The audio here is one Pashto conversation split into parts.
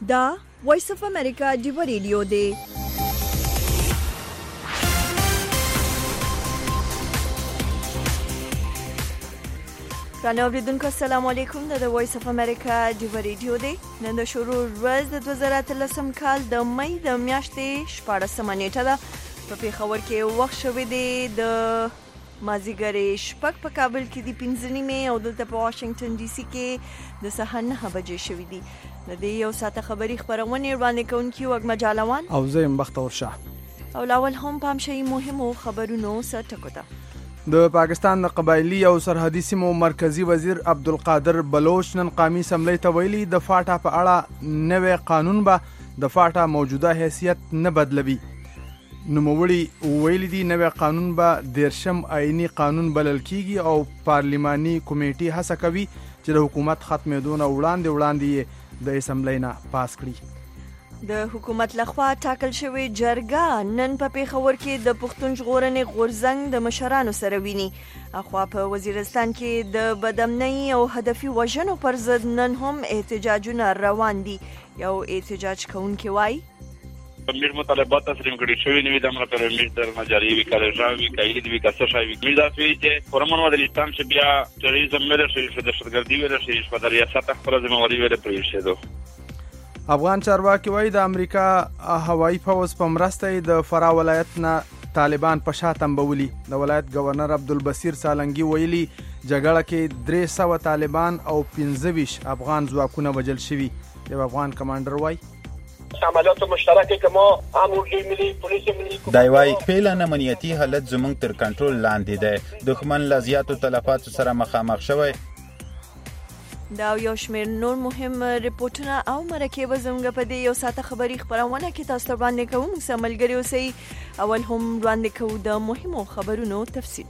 دا وایس اف امریکا دیو ریډیو دی. رانه اوریدونکو السلام علیکم. د وایس اف امریکا دیو ریډیو دی. نن د شروع ورځ د 2013 کال د مې د میاشتې 14 نیټه ده. په پیښور کې وخت شوی دی د مازیګر شپږ، په کابل کې د 15 نیمه او دلته په واشنگټن ډي سي کې د سهار 9 بجې شوی دی. د دې یو ساعته خبري خبرونه وړاندې کوونکی وګ مجالوان او زم بختور شاه. او لاول هم پام شي مهمو خبرونو سره ټکوته. د پاکستان د قبایلی او سرحدي سیمو مرکزی وزیر عبدالقادر بلوچ نن قومي اسمبلی ته ویلي د فاټا په اړه نوې قانون به د فاټا موجوده حیثیت نه بدلوي. نوموړي ویلي دي نوې قانون به 13م آئینی قانون بلل کیږي او پارلیماني کمیټې هڅه کوي چې د حکومت ختمېدو نه وړاندې د اسمبلی نه پاس کړي. د حکومت لخوا ټاکل شوی جرګه نن په پیښور کې د پښتون ژغورنې غورځنګ د مشرانو سره ویني. اخوا په وزیرستان کې د بدامنۍ او هدفي وژنو پر ضد نن هم احتجاجونه روان دي. یو احتجاج کوونکی وایي امیر مطالبات تسلیم کړي شوی نوی د امر پر امیر در مجاری وی کله ژاوی کایید وی کسه شوی وی دا سوي چې فرمان د اسلام چې بیا تروریزم مله شي د دهشتګردي ویل شي په ریاست خپل ذمہواری ویل پرې شي. افغان چارواکي وایي د امریکا هوایي فوز په مرسته د فرا ولایت نه طالبان په شا تنبولي. د ولایت گورنر عبدالبصیر سالنګي ویلي جګړه کې 300 طالبان او 25 افغان ځواکونه وژل شوي. یو افغان کمانډر وایي عملیات مشترکه که ما امنیتی ملی پولیس ملی دایوي فعلا امنیتی حالت زمونږ تر کنټرول لاندې ده. دښمن لزیاتو تلفاتو سره مخامخ شوی. دا یو شمېر نور مهم ریپورتونه او مرکې به زموږ په دې یو ساعته خبري خبرونه کې تاسو ته وړاندې کوو. موږ سره ملګري اوسئ. اول هم وړاندې کوو د مهمو خبرونو تفصیل.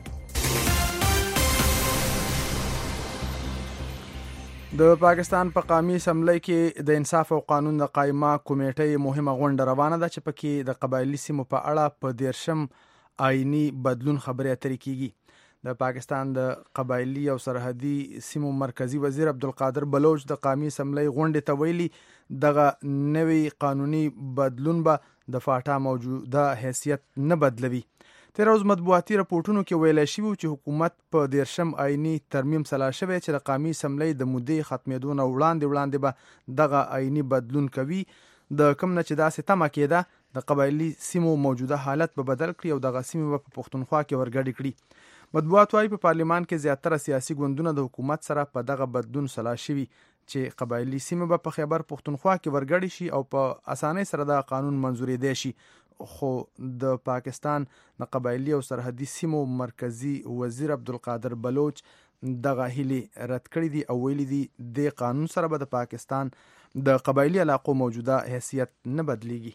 د پاکستان په قومي اسمبلی کې د انصاف او قانون د قائمه کمیټې مهمه غونډه روانه ده چې پکې د قبایلی سیمو په اړه په 13م آئینی بدلون خبرې اترې کیږي. د پاکستان د قبایلی او سرحدي سیمو مرکزی وزیر عبدالقادر بلوچ د قومي اسمبلی غونډې ته ویلي دغه نوی قانوني بدلون به د فاټا موجوده حیثیت نه بدلوي. تیر ورځ مطبوعاتي راپورټونو کې ویل شوی چې حکومت په 13م آئینی ترمیم سلا شوی چې د قومي اسمبلی د مودې ختمېدو نه وړاندې به دغه آئینی بدلون کوي. د کوم نه چې داسې تمه کېده د قبایلی سیمو موجوده حالت به بدل کړي او دغه سیمې په پښتونخوا کې ورګډې کړي. مطبوعات وايي په پارلیمان کې زیاتره سیاسي ګوندونه د حکومت سره په دغه بدلون سلا شوي چې قبایلی سیمه به په خیبر پښتونخوا کې ورګډې شي او په اسانۍ سره د قانون منزوري دی شي. خو د پاکستان د قبایلی او سرحدي سیمو مرکزی وزیر عبدالقادر بلوچ دغه هیلې رد کړې دي او ویلي دي د قانون سره به د پاکستان د قبایلی علاقو موجوده حیثیت نه بدلیږي.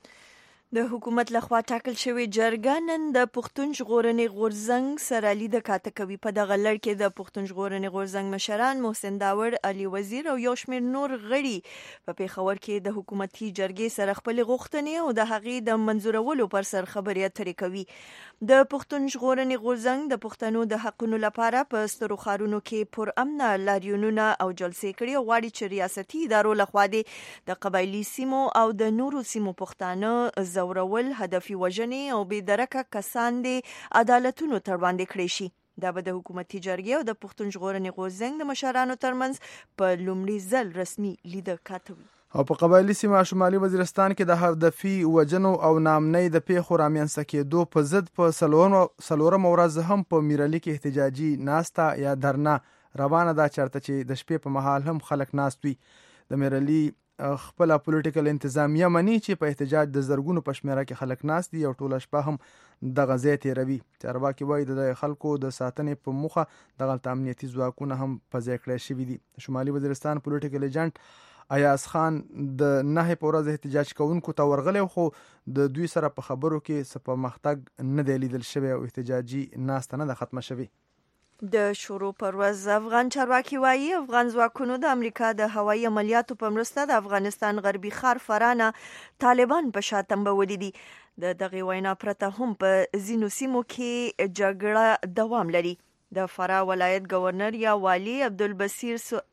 د حکومت لخوا ټاکل شوی جرګه نن د پښتون ژغورنې غورځنګ سره لید کاته کوي. په دغه لړ کې د پښتون ژغورنې غورځنګ مشران محسن داور، علي وزیر او یو شمېر نور غړي په پیښور کې د حکومتي جرګې سره خپل غوښتنې او د هغې د منظورولو پر سر خبرې اترې کوي. د پښتون ژغورنې غورځنګ د پښتنو د حقونو لپاره په سترو ښارونو کې پر امنه لاریونونه او جلسې کړي او غواړي چې ریاستي ادارو لخوا د قبایلی سیمو او د نورو سیمو پښتانه زورول، هدفي وژنې او بې درکه کسان د عدالتونو تر وړاندې کړي شي. دا به د حکومتي جرګې او د پښتون ژغورنې غورځنګ د مشرانو ترمنځ په لومړي ځل رسمي لیده کاته وي. او په قبایلی سیمه شمالي وزیرستان کې د هدفي وژنو او نامنۍ د پیښو رامنځته کېدو په ضد په څلورم ورځ هم په میرالي کې احتجاجي ناسته یا درنه روانه ده چېرته چې د شپې په مهال هم خلک ناست وي. د میرالي خپل پولیټیکل انتظامیه مني چې په احتجاج د زرګونو په شمېره کې خلک ناست دي او ټوله شپه هم دغه ځای تېروي. چارواکي وایي د خلکو د ساتنې په موخه دغلته امنیتي ځواکونه هم په ځای کړی شوي دي. شمالي وزیرستان پولیټیکل ایجنټ ایاز خان د 9 په ورځ احتجاج کوونکو ته ورغلی خو د دوی سره په خبرو کې څه پرمختګ نه دی لیدل شوی او احتجاجي ناسته نه ده ختمه شوې. د شروع پر ورځ افغان چارواکي وایي افغان ځواکونو د امریکا د هوایي عملیاتو په مرسته د افغانستان غربي ښار فرانه طالبان په شا تنبولي دي. د دغې وینا پرته هم په ځینو سیمو کې جګړه دوام لري. د فرا ولایت گورنر یا والی عبدالبصیر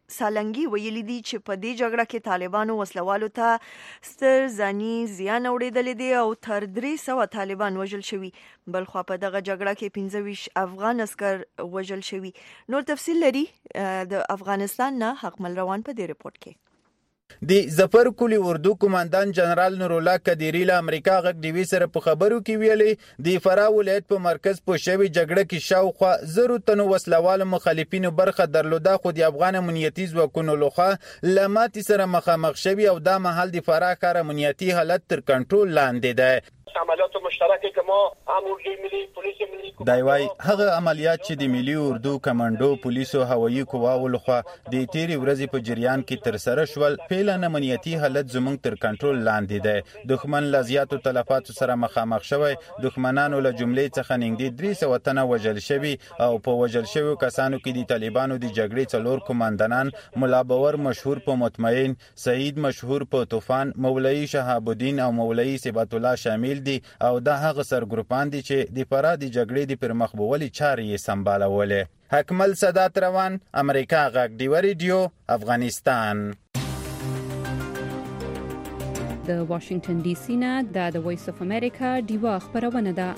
سالنګي ویلي دي چې په دې جګړه کې طالبانو وسلوالو ته ستر ځاني زیان اوریدلی دی او تر 300 طالبان وژل شوي. بلخوا په دغه جګړه کې 25 افغان عسکر وژل شوي. نور تفصیل لري د افغانستان نه حقمل روان په دې رپورت کې. د ظفر کولی اردو کمانډان جنرال نور الله قدیری له امریکا غږ ډیوي سره په خبرو کې ویلي د فراه ولایت په مرکز په شوی جګړه کې شاوخوا 100 تنو وسلوال مخالفینو برخه درلوده، خو د افغان امنیتي ځواکونو لخوا لماتي سره مخامخ شوی او دا مهال د فراه ښار امنیتي حالت تر کنټرول لاندې ده. عملیات مشترکه که ما هم اردوی ملی پلیس ملی دایوای هغه عملیات چې د ملي اردو کمانډو پولیسو هوایي قواو لخوا د تیری ورځې په جریان کې تر سره شول، فعلا امنیتي حالت زموږ تر کنټرول لاندې ده. دښمن له زیاتو تلفاتو سره مخامخ شوی، دښمنانو له جملې څخه نږدې 300 تنه وژل شوي او په وژل شویو کسانو کې د طالبانو د جګړې 4 کمانډانان ملا باور مشهور په مطمئن، سعید مشهور په طوفان، مولوی شهاب الدین او مولوی صبات الله شامل دي او دا هغه سرګروپان دي چې د فراه د جګړې د پرمخ بولي چارې یې سمبالولې. حکمل سادات روان، امریکا غږ ډیوه ریډیو، افغانستان. د واشنگټن ډي سي نه د وایس اف امریکا ډیوه خبرونه ده.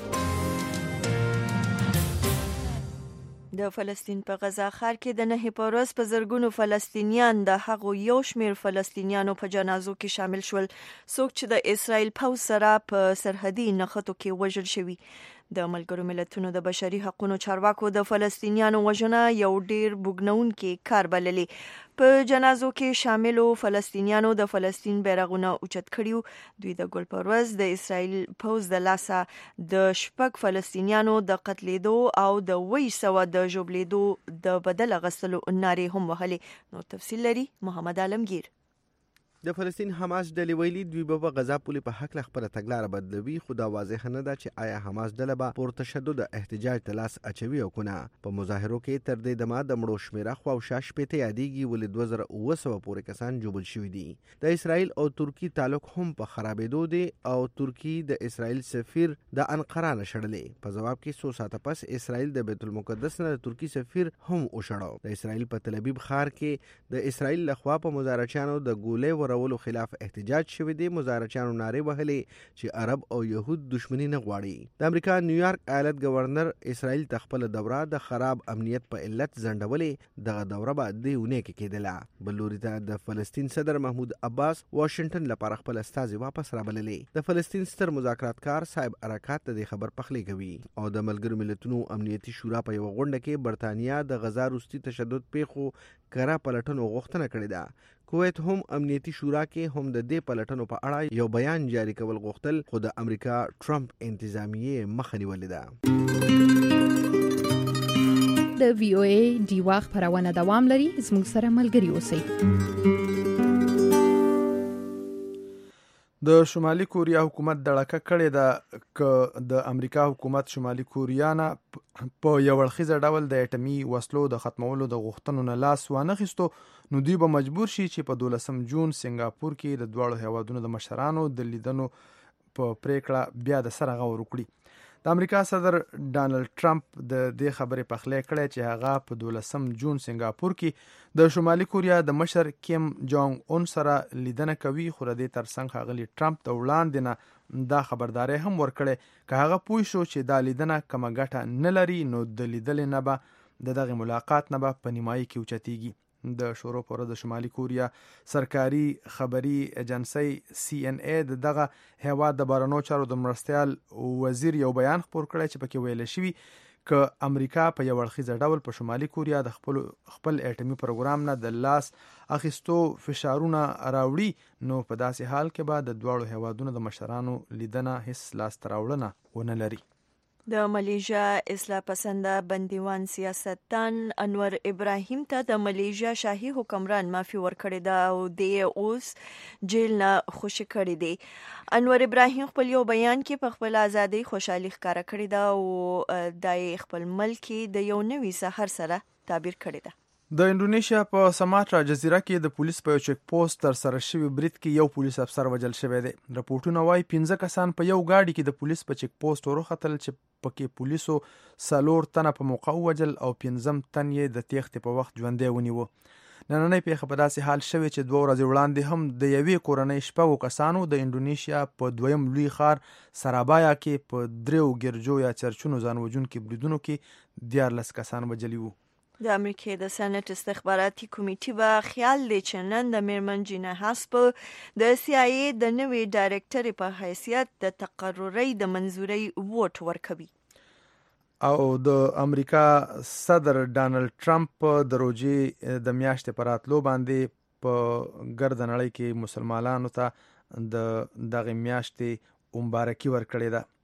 د فلسطین په غزا ښار کې د 9 په ورځ په زرګونو فلسطینیان د هغو یو شمېر فلسطینیانو په جنازو کې شامل شول څوک چې د اسرائیل پوځ سره په سرحدي نښتو کې وژل شوي. د ملګرو ملتونو د بشري حقوقو چارواکو د فلسطینیانو وژنه یو ډیر بوګنونکي کار بللې. په جنازو کې شاملو فلسطینیانو د فلسطین بیرغونه اوچت کړیو. دوی د ګل پر ورځ د اسرائیل پوځ د لاسه د شپږ فلسطینیانو د قتلېدو او د 200 د ژوبلېدو د بدل غسلو نارې هم وهلې. نو تفصیل لري محمد عالمگیر. د فلسطین حماس ډلې ویلي دوی به غزا پولې په حق خپله تګلاره بدلوي، خو دا واضح نه ده چې آیا حماس ډله به پر تشدد احتجاج ته لاس اچوي او کنه. په مظاهرو کې تر دې دمه د مړو شمیره خواوشا شپېته یادېږي، ولې 2900 پورې کسان ژوبل شوي دي. د اسرائیل او ترکي تعلق هم په خرابېدو دی او ترکي د اسرائیل سفیر د انقره نه شړلې. په جواب کې 100 ساعته پس اسرائیل د بیت المقدس نه د ترکي سفیر هم وشړو. د اسرائیل په تل ابیب ښار کې د اسرائیل لخوا په مظاهرچیانو د ګولې ورولو خلاف احتجاج شوی دی. مظاهرچیانو نارې وهلې چې عرب او يهود دښمنی نه غواړي. د امریکا نیویارک ایالت گورنر اسرائیل تخپل دوره د خراب امنیت په علت ځنډولې. دغه دوره به د یونې کې کېدله. بلوري ته د فلسطین صدر محمود عباس واشنگټن لپاره خپل استازي واپس رابللې. د فلسطین ستر مذاکراتکار صاحب حرکات د خبر پخلی کوي او د ملګرو ملتونو امنیتي شورا په یو غونډه کې برتانیا د غزا روسي تشدد پیښو کرا پلټنو غوښتنه کړې ده. کویت هم امنیتي شورا کې هم د دې پلټنو په اړه یو بیان جاری کول غوښتل، خو د امریکا ټرمپ انتظامیه مخه نیولې ده. د وی او ای ډیوه خبرونه دوام لري، زموږ سره ملګري اوسئ. د شمالي کوریا حکومت دړکه کړې ده ک د امریکا حکومت شمالي کوریا نه په یو اړخیزه ډول د اټمي وسلو د ختمولو د غوښتنو نه لاس وانه خستو، نو دوی به مجبور شي چې په 12 جون سنگاپور کې د دواړو هیوادونو د مشرانو د لیدنو په پریکړه بیا د سره غور وکړي. د امریکا صدر ډانلډ ټرمپ د دې خبرې پخلی کړی چې هغه په 12 جون سنگاپور کې د شمالي کوریا د مشر کیم جونګ اون سره لیدنه کوي، خو د دې ترڅنګ ښاغلي ټرمپ ته وړاندې نه دا خبرداری هم ورکړی که هغه پوه شو چې دا لیدنه کومه ګټه نه لري نو د لیدلې نه به د دغه ملاقات نه به په نیمایي کې اوچتیږي. د شورو پر د شمالي کوریا سرکاري خبري ایجنسی CNA دغه هیواد د بهرنیو چارو د مرستیال وزیر یو بیان خپور کړی چې پکې ویل شوی که امریکا په یو اړخیزه ډول په شمالي کوریا د خپل اټمي پروګرام نه د لاس اخیستو فشارونه راوړي نو په داسې حال کې به د دواړو هیوادونو د مشرانو لیدنه هیڅ لاس تراوړنه ونه لري. د ملیزیا اصلاح پسنده بندیوان سیاستدان انور ابراهیم ته د ملیزیا شاهي حکمران معافي ورکړې ده او د اوس جیل نه خوشی کړی دی. انور ابراهیم خپل یو بیان کې په خپل ازادۍ خوشحالي ښکاره کړې ده او د خپل ملک د یو نوي سحر سره تعبیر کړی ده. د انډونیشیا په سماترا جزیره کې د پولیس په یو چک پوسټ تر سره شوی برید کې یو پولیس افسر وژل شوی دی. راپورټونه وايي 15 کسان په یو گاډي کې د پولیس په چک پوسټ ورختل چې پکې پولیسو 4 تنه په موقع وژل او 15 تن یې د تېښتې په وخت ژوندۍ ونیو. نننۍ پیښه په داسې حال شوې چې 2 ورځې وړاندې هم د یوې کورنۍ 6 کسانو د انډونیشیا په دویم لوی ښار سرابایا کې په 3 ګرجو یا چرچونو ځان وژونکي بریدونو کې 14 کسان وژلي وو. د امریکای د سېنات استخباراتي کمیټې به خیال دی چې نن د میرمن جینا هاسپ د CIA د نوې ډایرکټرې په حیثیت د تقرري د منظوري ووټ ورکوي. او د امریکا صدر ډانلډ ټرمپ د روزي د میاشتې پر راتلو باندې په ګرد نړۍ کې مسلمانانو ته دغه میاشتې مبارکي ورکړې ده.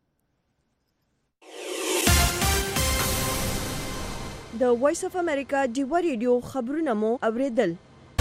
د وایس اف امریکا ډیوا ریډیو خبرونه مو اوریدل.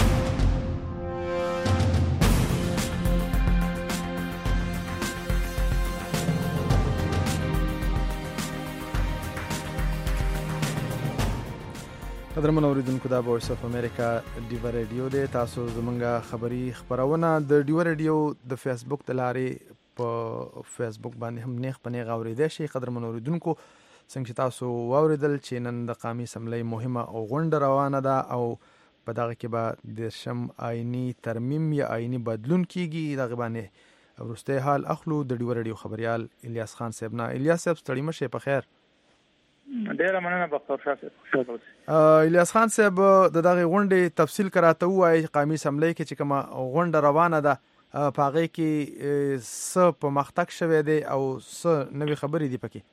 قدرمن اوریدونکو دا وایس اف امریکا ډیوا ریډیو دی. تاسو زمونږه خبری خبرونه د ډیوا ریډیو د فیسبوک د لارې په فیسبوک باندې هم نیغ په نیغ اوریدئ شئ. قدرمن اوریدونکو څنګه چې تاسو واوریدل چې نن د قومي اسمبلی مهمه او غونډه روانه ده او په دغه کې به د شم آئینی ترمیم یا آئینی بدلون کیږي. دغه باندې وروسته حال اخلو د ډیوا ریډیو خبريال الیاس خان صاحب نه. الیاس صاحب ستړي مشه په خیر. ډیر مننه بختور صاحب. الیاس خان صاحب د دغه غونډې تفصیل کراته وایي قومي اسمبلی کې چې کومه غونډه روانه ده په هغه کې څه په مختک شوه دي او څه نوې خبرې دي پکې.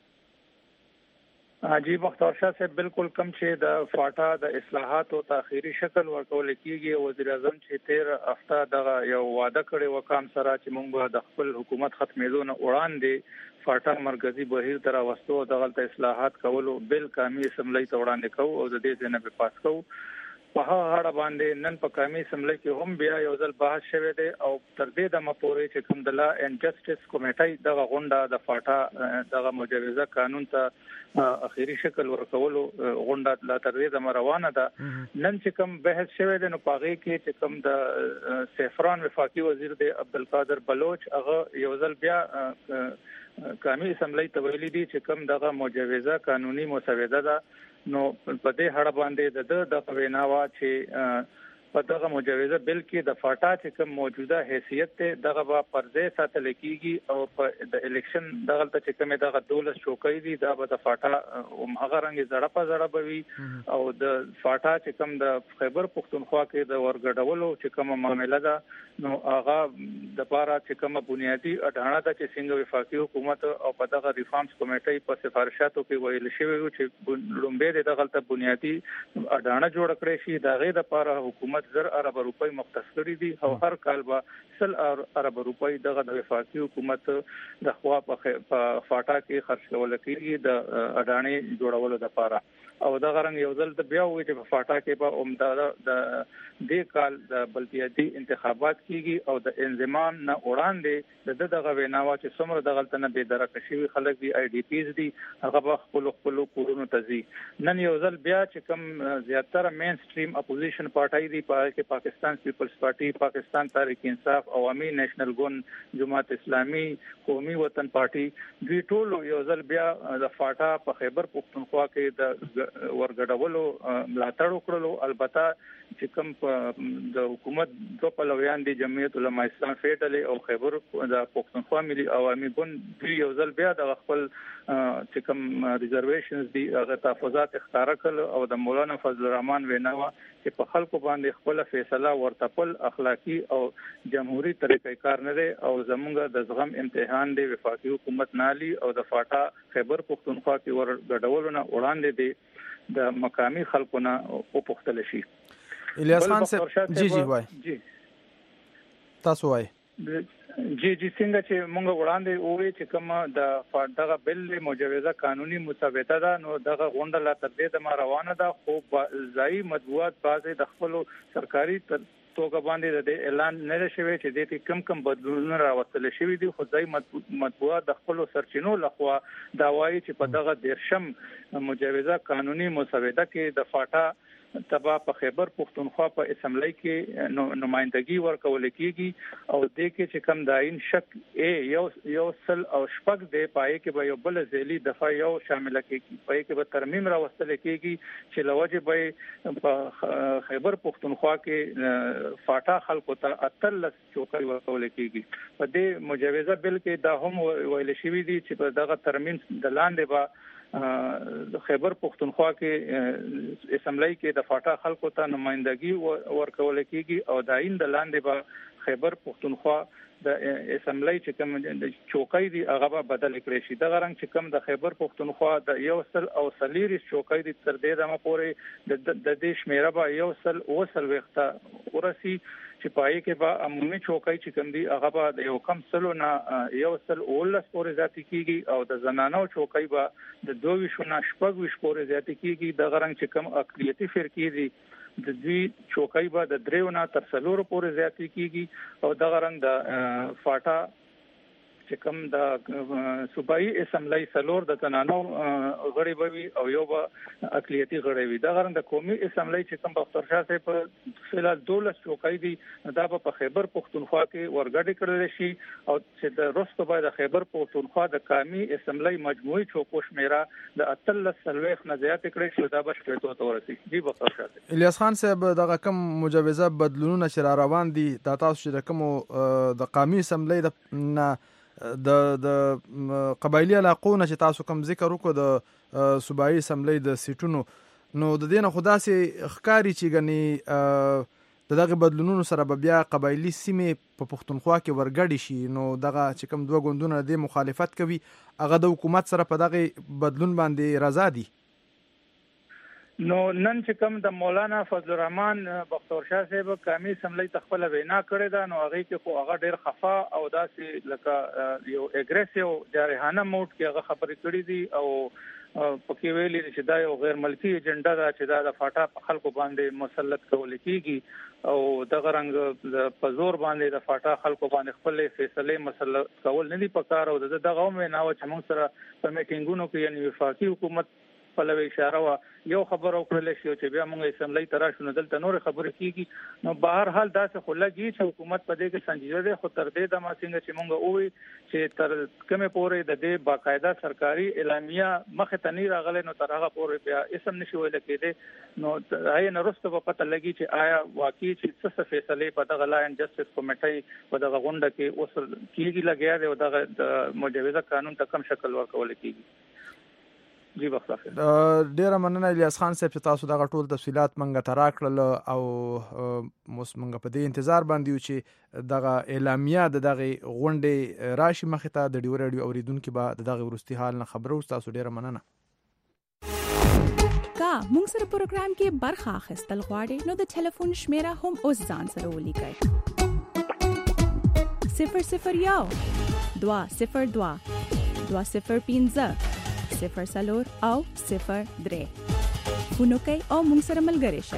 جی بختور شاه صاحب بالکل کم چې د فاټا د اصلاحات او تاخيري شکل ورکول کیږي. وزیر اعظم چې 13 هفته دغه یو وعده کړی و کام سره چې موږ د خپل حکومت ختمېدو نه وړاندې فاټا مرکزی بهیر تر واستو دغه اصلاحات کولو بل قومي اسمبلی ته وړاندې کوو او د دې ځنه په پاس کوو. په هغه اړه باندې نن په قومي اسمبلی کې هم بیا یو ځل بحث شوه دی او تر دې د مپورې چې کوم د لا اینډ جسټس کمیټې دغه غونډه د فاټا دغه مجوزه قانون ته اخیری شکل ورکولو غونډه لا تر دې د روانه ده. نن چې کوم بحث شوه دی نو پاغي کې چې کوم د سیفران وفاقي وزیر دی عبدالقادر بلوچ هغه یو ځل بیا قومي اسمبلی ته ویلي دي چې کوم دغه مجوزه قانوني مسوده ده نو په دې اړه باندې د ویناوا چې په دغه مجوزه بل کې د فاټا چې کوم موجوده حیثیت ته دغه با پرځې ساتل کیږي او په د الیکشن دغه ته چې کومه دغه دولت شوکې دي دا به د فاټا هغه رنګ زړه په زړه بوي او د فاټا چې کوم د خیبر پختونخوا کې د ورګډولو چې کومه معاملې ده نو هغه د پاره چې کومه بنیادی اډانه ده چې څنګه وفاقي حکومت او په دغه ریفارمز کمیټې په سفارشاتو کې ویل شوی و چې لومبه دغه ته بنیادی اډانه جوړ کړی شي دا غي د پاره حکومت زر ارب روپۍ مختص کړی دي او هر کال به 100 ارب روپۍ دغه د وفاقي حکومت د خوا په فاټا کې خرج کول کېږي د اډانې جوړولو لپاره او دغه رنګ یو ځل د بیا وې چې په فاټا کې به عمده د دې کال د بلدیاتي انتخابات کیږي او د انضمام نه وړاندې دغه ویناوا چې څومره دغه تنه به درک شوی خلک دي آی ډی پیز دي هغه به خپل کورونو ته ځي. نن یو ځل بیا چې کوم زیاتره مین سټریم اپوزیشن پارټای دي په کې پاکستان پیپلز پارټي پاکستان تحریک انصاف عوامي نېشنل ګوند جماعت اسلامي قومي وطن پارټي دوی ټول یو ځل بیا د فاټا په خیبر پختونخوا کې د ورګډولو ملاتړ وکړلو. البته چې کوم د حکومت د پلویان دي جمعیت علماء اسلام فیډرال او خیبر د پختونخوا ملي عوامي ګوند دوی یو ځل بیا د خپل چې کوم ریزرویشنز دي هغه تحفظات اختیار کړل او د مولانا فضل الرحمن ویناوا چې په خلکو باندې خپل فیصله ورتپل اخلاقی او جمهوریت طریقې کار نه دی او زمونږ د زغم امتحان دی وفاقي حکومت نالي او د فاټا خیبر پختونخوا کې ورګډولو نه وړاندې دی د مقامی خلکو نه او پختل شي. الیاس خان صاحب جی وای جی تاسو وای جی څنګه چې موږ وړاندې وې چې کوم د دغه بل مجوزه قانوني مسوده ده نو دغه غونډه لا تر دې د روانه ده خو ځای مطبوعات بعضې د خپل سرکاري توګه باندې د اعلان نه شوی چې د دې کم بدلونونه راوستل شوی دي خو ځای مطبوعات د خپل سرچینو لخوا دا وایي چې په دغه دیرشم مجوزه قانوني مسوده کې د فاټا تبا په خیبر پختونخوا په اسمبلی کې نمائندګي ورکول کیږي او د کې چې کم داین شک یو سل او شپږ دی پای کې به یو بل ځلی دفعه یو شامل کیږي پای کې به ترمیم راوستل کیږي چې لوجه به په خیبر پختونخوا کې فاټا خلکو ته اتل چوکۍ ورکول کیږي په دې مجوزه بل کې دا هم ویل شوی دی چې په دغه ترمیم د لاندې به خیبر پختونخوا کې اسمبلی کې د فاټا خلکو ته نمائندګي ورکول کیږي او داین د لاندې به خیبر پختونخوا د اسمبلی چې کوم د چوکۍ دی هغه بدل کړی شي د غرنګ چې کوم د خیبر پختونخوا د یو سل او سلیریس چوکۍ دی تر دې دمه پورې د دې شمیره به یو سل او سل وخته ورسي چې پای کې به عمومي چوکۍ چې کوم دی هغه به د یو کم سلو نه یو سل اولس پورې ذاتی کیږي او د زنانو چوکۍ به د 22 نه شپږ وش پورې ذاتی کیږي د غرنګ چې کوم اقلیتي فرقې دي د دوی چوکۍ به د 3 نه تر 4 پورې ذاتی کیږي او د غرنګ د فاټا چې کوم د صوبایي اسمبلی سلور د تنانو غړي بوي او یو به اقلیتي غړي وي دا غرن د قومي اسمبلی چې کوم بختر شاه صاحب په فلال 12 چوکۍ دي دا په خیبر پختونخوا کې ورګډ کړل شي او چې د رستو به د خیبر پختونخوا د قومي اسمبلی مجموعي چوکو شمیره د 13 سلويخ نه زیات کړی شو دا به شپږ ته ورسي جی بختر شاه الیاس خان صاحب دغه کوم مجوزه بدلونونه چې روان دي د تاسو چې کوم د قومي اسمبلی د قبایلی علاقو نه چې تاسو کوم ذکر وکړو د صوبایي اسمبلی د سیټونو نو د دې نه خدا سي ښکاری چې غني دغه بدلونونو سره به بیا قبایلی سیمې په پښتونخوا کې ورګډي شي نو دغه چې کوم دوه ګوندونه د مخالفت کوي هغه د حکومت سره په دغه بدلون باندې رضا دي نو نن چې کوم د مولانا فضل الرحمن بختور شاه صاحب قومي اسمبلی تخپل وینا کړې ده نو هغه کې خو هغه ډېر خفا او داسې لکه یو اګریسیو جارحانه موډ کې هغه خبرې کړې دي او پکې ویلي چې دا یو غیر ملکی ایجنډا ده چې دا د فاټا په خلکو باندې مسلط کول کیږي او دغه رنګ د پزور باندې د فاټا خلکو باندې خپل فیصله مسلط کول نه دي پکار او دغه وینا چې موږ سره په میټینګونو کې یعنی وفاقي حکومت په لوي اشاره وا یو خبر او کړل شي چې بیا موږ اسمبلی تراشو دلته نور خبرې کیږي نو بهر حال داسې خلګي چې حکومت په دې کې سنجیده ده خو تر دې د ماسینګ چې موږ وې چې تر کومه پورې د دې باقاعده سرکاري اعلامیه مخه تنیر غلې نو تر هغه پورې بیا اسم نشي ویل کېده نو آی نه رسته په پته لګي چې آیا واقعي چې څه فیصله په دغه لاین جسټس کمیټي په دغه غونډه کې اوس کیږي لګیا دی او دغه مجوزه قانون ته کم شکل ورکول کیږي جی بخیر ډیر مننه الیاس خان صاحب چې تاسو دغه ټول تفصيلات منګه تراکړل او منګه په دې انتظار باندې یو چې دغه اعلامیه دغه غونډې راشي مخه ته د ډیو رادیو اوریدونکو به دغه ورستي حال نه خبرو تاسو ډیر مننه کا موږ سره پروګرام کې برخه اخیستل غواړئ نو د ټلیفون شمیره هم اوس ځان سره ولیکئ 001 202 205 0 او 03 فونو کوي او موږ سره ملګری شئ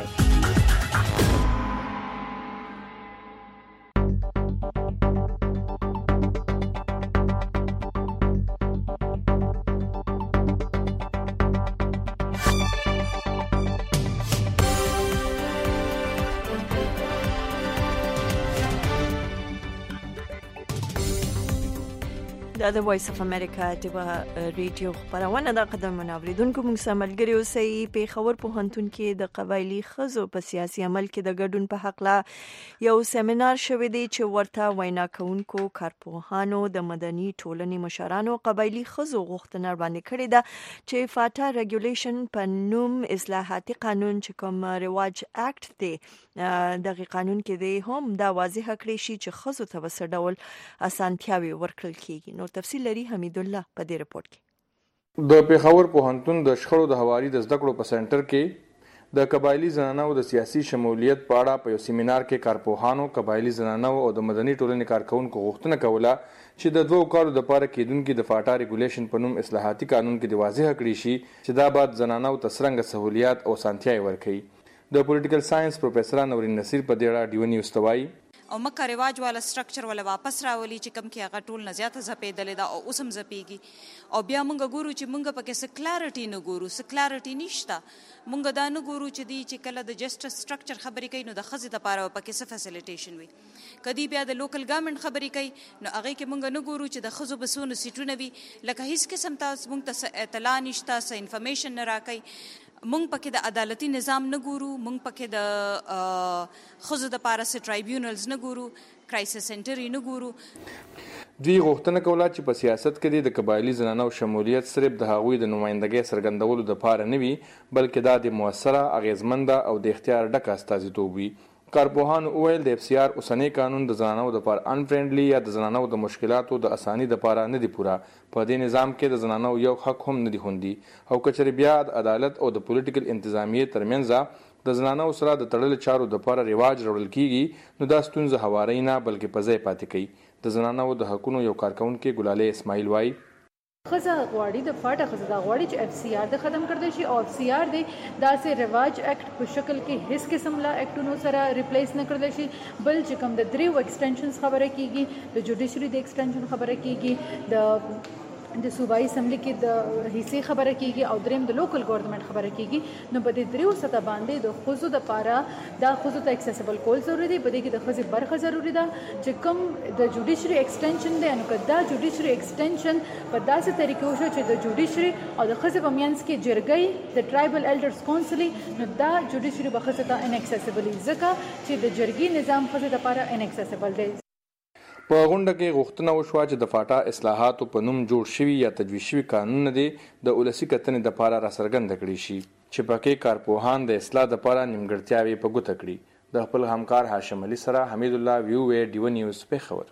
د وایس اف امریکا د ریډیو خبرونه د قدم منوریدونکو موږ سملګری اوسئ په خبر په هنتون کې د قبایلی خزو په سیاسي عمل کې د ګډون په حق لا یو سیمینار شوی دی چې ورته وینا کوونکو کارپوهانو د مدني ټولنې مشرانو قبایلی خزو غوښتنه باندې کړې ده چې فاټا ریګولیشن په نوم اصلاحاتي قانون چې کوم رواج اکټ دی دغه قانون کې دی هم دا واضح کړی شي چې خزو ته وسه ډول اسانتیاوي ورکړل کیږي نو تفصیل لري حمید الله په دې رپورت کې د پیښور پوهنتون د شخړو د حوالې د زده کړو په سنټر کې د قبایلی زنانو د سیاسي شمولیت په اړه په یو سیمینار کې کارپوهانو قبایلی زنانو او د مدني ټولنې کارکونکو غوښتنه کوله چې د 2 کالو د پاره کېدونکو د فاټا ریګولیشن په نوم اصلاحاتي قانون کې د واضح کړی شي چې دا بعد زنانو تسرنګ سہولیات او سانتیای ورکړي د پولیټیکل ساينس پروفیسور نورین نصیر په دې اړه ډیو نیوز توای او مکه رواج والا سټرکچر ولا واپس راولي چې کم کې هغه ټول نه زیاته زپېدلې ده او اوس هم زپېږي او بیا موږ ګورو چې موږ پکې څه کلارټي نه ګورو، څه کلارټي نشته. موږ دا نه ګورو چې دی چې کله د جسټس سټرکچر خبرې کوي نو د ښځې دپاره پکې څه فیسیلیټیشن وي. کدی بیا د لوکل ګورنمنټ خبرې کوي نو هغې کې موږ نه ګورو چې د ښځو به څونه سیټونه وي، لکه هیڅ قسم ته موږ ته څه اطلاع نشته، څه انفارمیشن نه راکوي. موږ پکې د عدالتي نظام نه ګورو، موږ پکې د ښځو دپاره څه ټرایبیونلز نه ګورو، کرایسس سنټر یې نه ګورو. دوی غوښتنه کوله چې په سیاست کې د قبایلي زنانو شمولیت صرف د هغوی د نمایندګۍ څرګندولو دپاره نه وي، بلکې دا د مؤثره، اغیزمنده او د اختیار ډک استازیتوب وي. کارپوهانو وویل د FCR اوسنی قانون د زنانو دپاره انفرینډلي یا د زنانو د مشکلاتو د اساني دپاره نه دی پوره. په دې نظام کې د زنانو یو حق هم نه دی خوندي او کچرې بیا د عدالت او د پولیټیکل انتظامیې ترمنځ د زنانو سره د تړلو چارو دپاره رواج راوړل کیږي نو دا ستونزه هواری نه بلکې په ځای پاتې کوي. د زنانو د حقونو یو کارکونکي ګلاله اسماعیل وایي خزه غواړي د فاټه خزه دا غواړي چې FCR د ختم کړی شي او FCR د داسې رواج اکټ په شکل کې هیڅ قسم لا اکټونو سره ریپلیس نه کړل شي، بل چې کوم د دریو ایکسټنشنز خبره کیږي، د جوډیشري د ایکسټنشن خبره کیږي، د صوبایي اسمبلی کې د حصے خبره کیږي او دریم د لوکل ګورنمنت خبره کیږي. نو په دې دریو سطح باندې د خزو د پاره دا خزو ته اکسیسیبل کول ضروري دی، په دې کې د خزې برخه ضروري ده چې کوم د جوډیشري ایکسټنشن دی. نو کدا جوډیشري ایکسټنشن په داسې طریقو شو چې د جوډیشري او د خزې په منځ کې جرګۍ د ټرایبل ایلډرز کونسل نو دا جوډیشري به خزې ته ان اکسیسیبل ځکه چې د جرګې نظام خزې لپاره ان اکسیسیبل دی. په غونډه کې غوښتنه وشوه چې د فاټا اصلاحاتو په نوم جوړ شوي یا تجویز شوي قانونونه دي د ولسي کتنې دپاره راڅرګنده کړي شي چې پکې کارپوهان د اصلاح دپاره نیمګړتیاوې په ګوته کړي. د خپل همکار هاشم علي سره حمید الله ویو ډیو نیوز پېښور.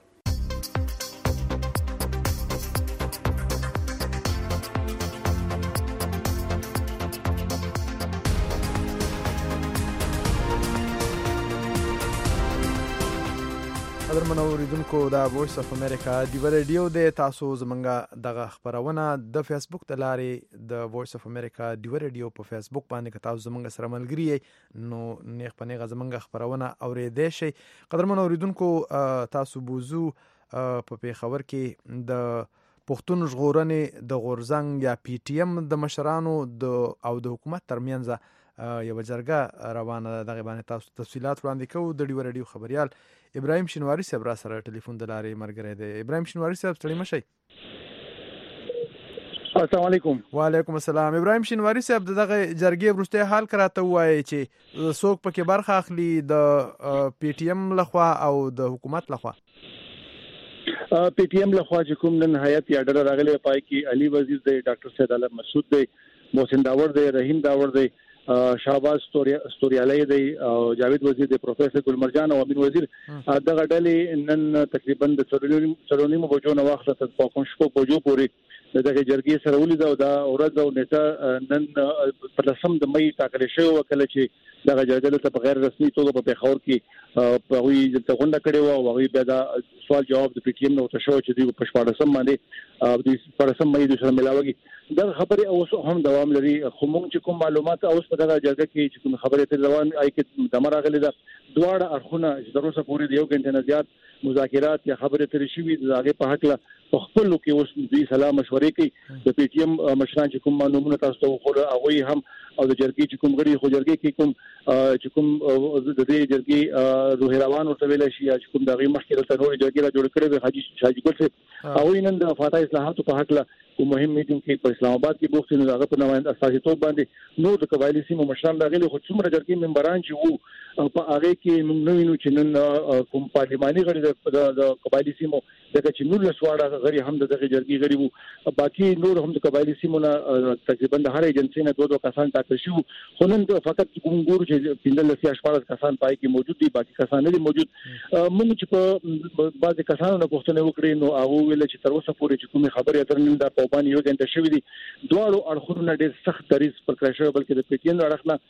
قدرمنو اوریدونکو دا وایس اف امریکا ډیو ریډیو د تاسو زمونږه دغه خبرونه د فیسبوک د لارې د وایس اف امریکا ډیو ریډیو په فیسبوک باندې که تاسو زمونږ سره ملګری نو نیغ په نیغه زمونږ خبرونه اوریدئ شئ. قدرمنو اوریدونکو تاسو بوزو په پیښور کې د پښتون ژغورنې د غورځنګ یا PTM د مشرانو او د حکومت ترمنځ یو جرګه روانه ده. دغه باندې تاسو تفصیلات وړاندې کوو. د ډیو ریډیو خبريال ابراهیم شینواری صاحب را سره ټلیفون د لارې مرګره دی. ابراهیم شینواری صاحب ستړي مشئ. السلام علیکم. وعلیکم السلام. ابراهیم شینواری صاحب دغه جرګې وروسته حال کراته وایي چې څوک پکې برخه اخلي د PTM لخوا او د حکومت لخوا. PTM لخوا چې کوم نن هیئت یا ډله راغلی پای کې علي وزیر دی، ډاکټر سید عالم مسعود دی، محسن داور دی، رحیم داور دی، شهباز استوریالی دی او جاوید وزیر دی، پروفیسور ګلمرجان او امین وزیر. دغه ډلې نن تقریبا د 4:30 بجو نه وخت تر 5 بجو پورې دغه جرګې سره ولیدو. دا ورځ او نیټه نن په 10 د مې ټاکل شوی وکړه چې دغه جرګې ته په غیر رسمي توګه په پیښور کې په وی د غونډه کړې و او وی بیا دا سوال جواب د PTM نو تشو چې دی په 14 باندې د 14 مې د سره ملاوي دا خبره اوس هم دوام لري. خو موږ چې کوم معلومات اوس په دغه جرګه کې چې کوم خبره تر روان آی کې د مرغلي دا دواړه اړخونه چې تر اوسه پورې د یو غنټه نه زیات مذاکرات یا خبره تر شوي د هغه په حق له خپل کې اوس د سلام مشورې کوي. د PTM مشران چې کوم معلومات تاسو ته وخوره هغه هم او د جرګې چې کوم غړي خو جرګې کې کوم چې کوم د دې جرګې روحروان ورته ویل شي چې کوم دغه مخکې ته نور جرګې را جوړ کړي وي حاجی شاجي ګل څه او نن د فاټا اصلاحاتو په حق له کوم مهم میټینګ کې په اسلام آباد کې بوختي نو هغه په نمائند استازیتوب باندې نو د قبایلی سیمو مشران راغلي خو څومره جرګې ممبران چې وو په هغه کې موږ نو وینو چې نن کوم پارلماني غړي د قبایلی سیمو دغه چې نور لسواړه غړي هم دغه جرګې غړي وو، باقي نور هم د قبایلی سیمو نه تقریبا د هر ایجنسی نه 2 کسان ټاکل شو. خو نن فقط کوم ګورو چې 15 کسان پای کې موجود دي، باقي کسان نه دي موجود. موږ چې په بعض کسانو نه پوښتنه وکړې نو هغه ویل چې تر اوسه پورې چې کومه خبره تر نن دا په باندې یو غنټه شوې دي. دواړو اړخونو ډېر سخت دریځ پر کړی شوی، بلکې د PTM اړخ نه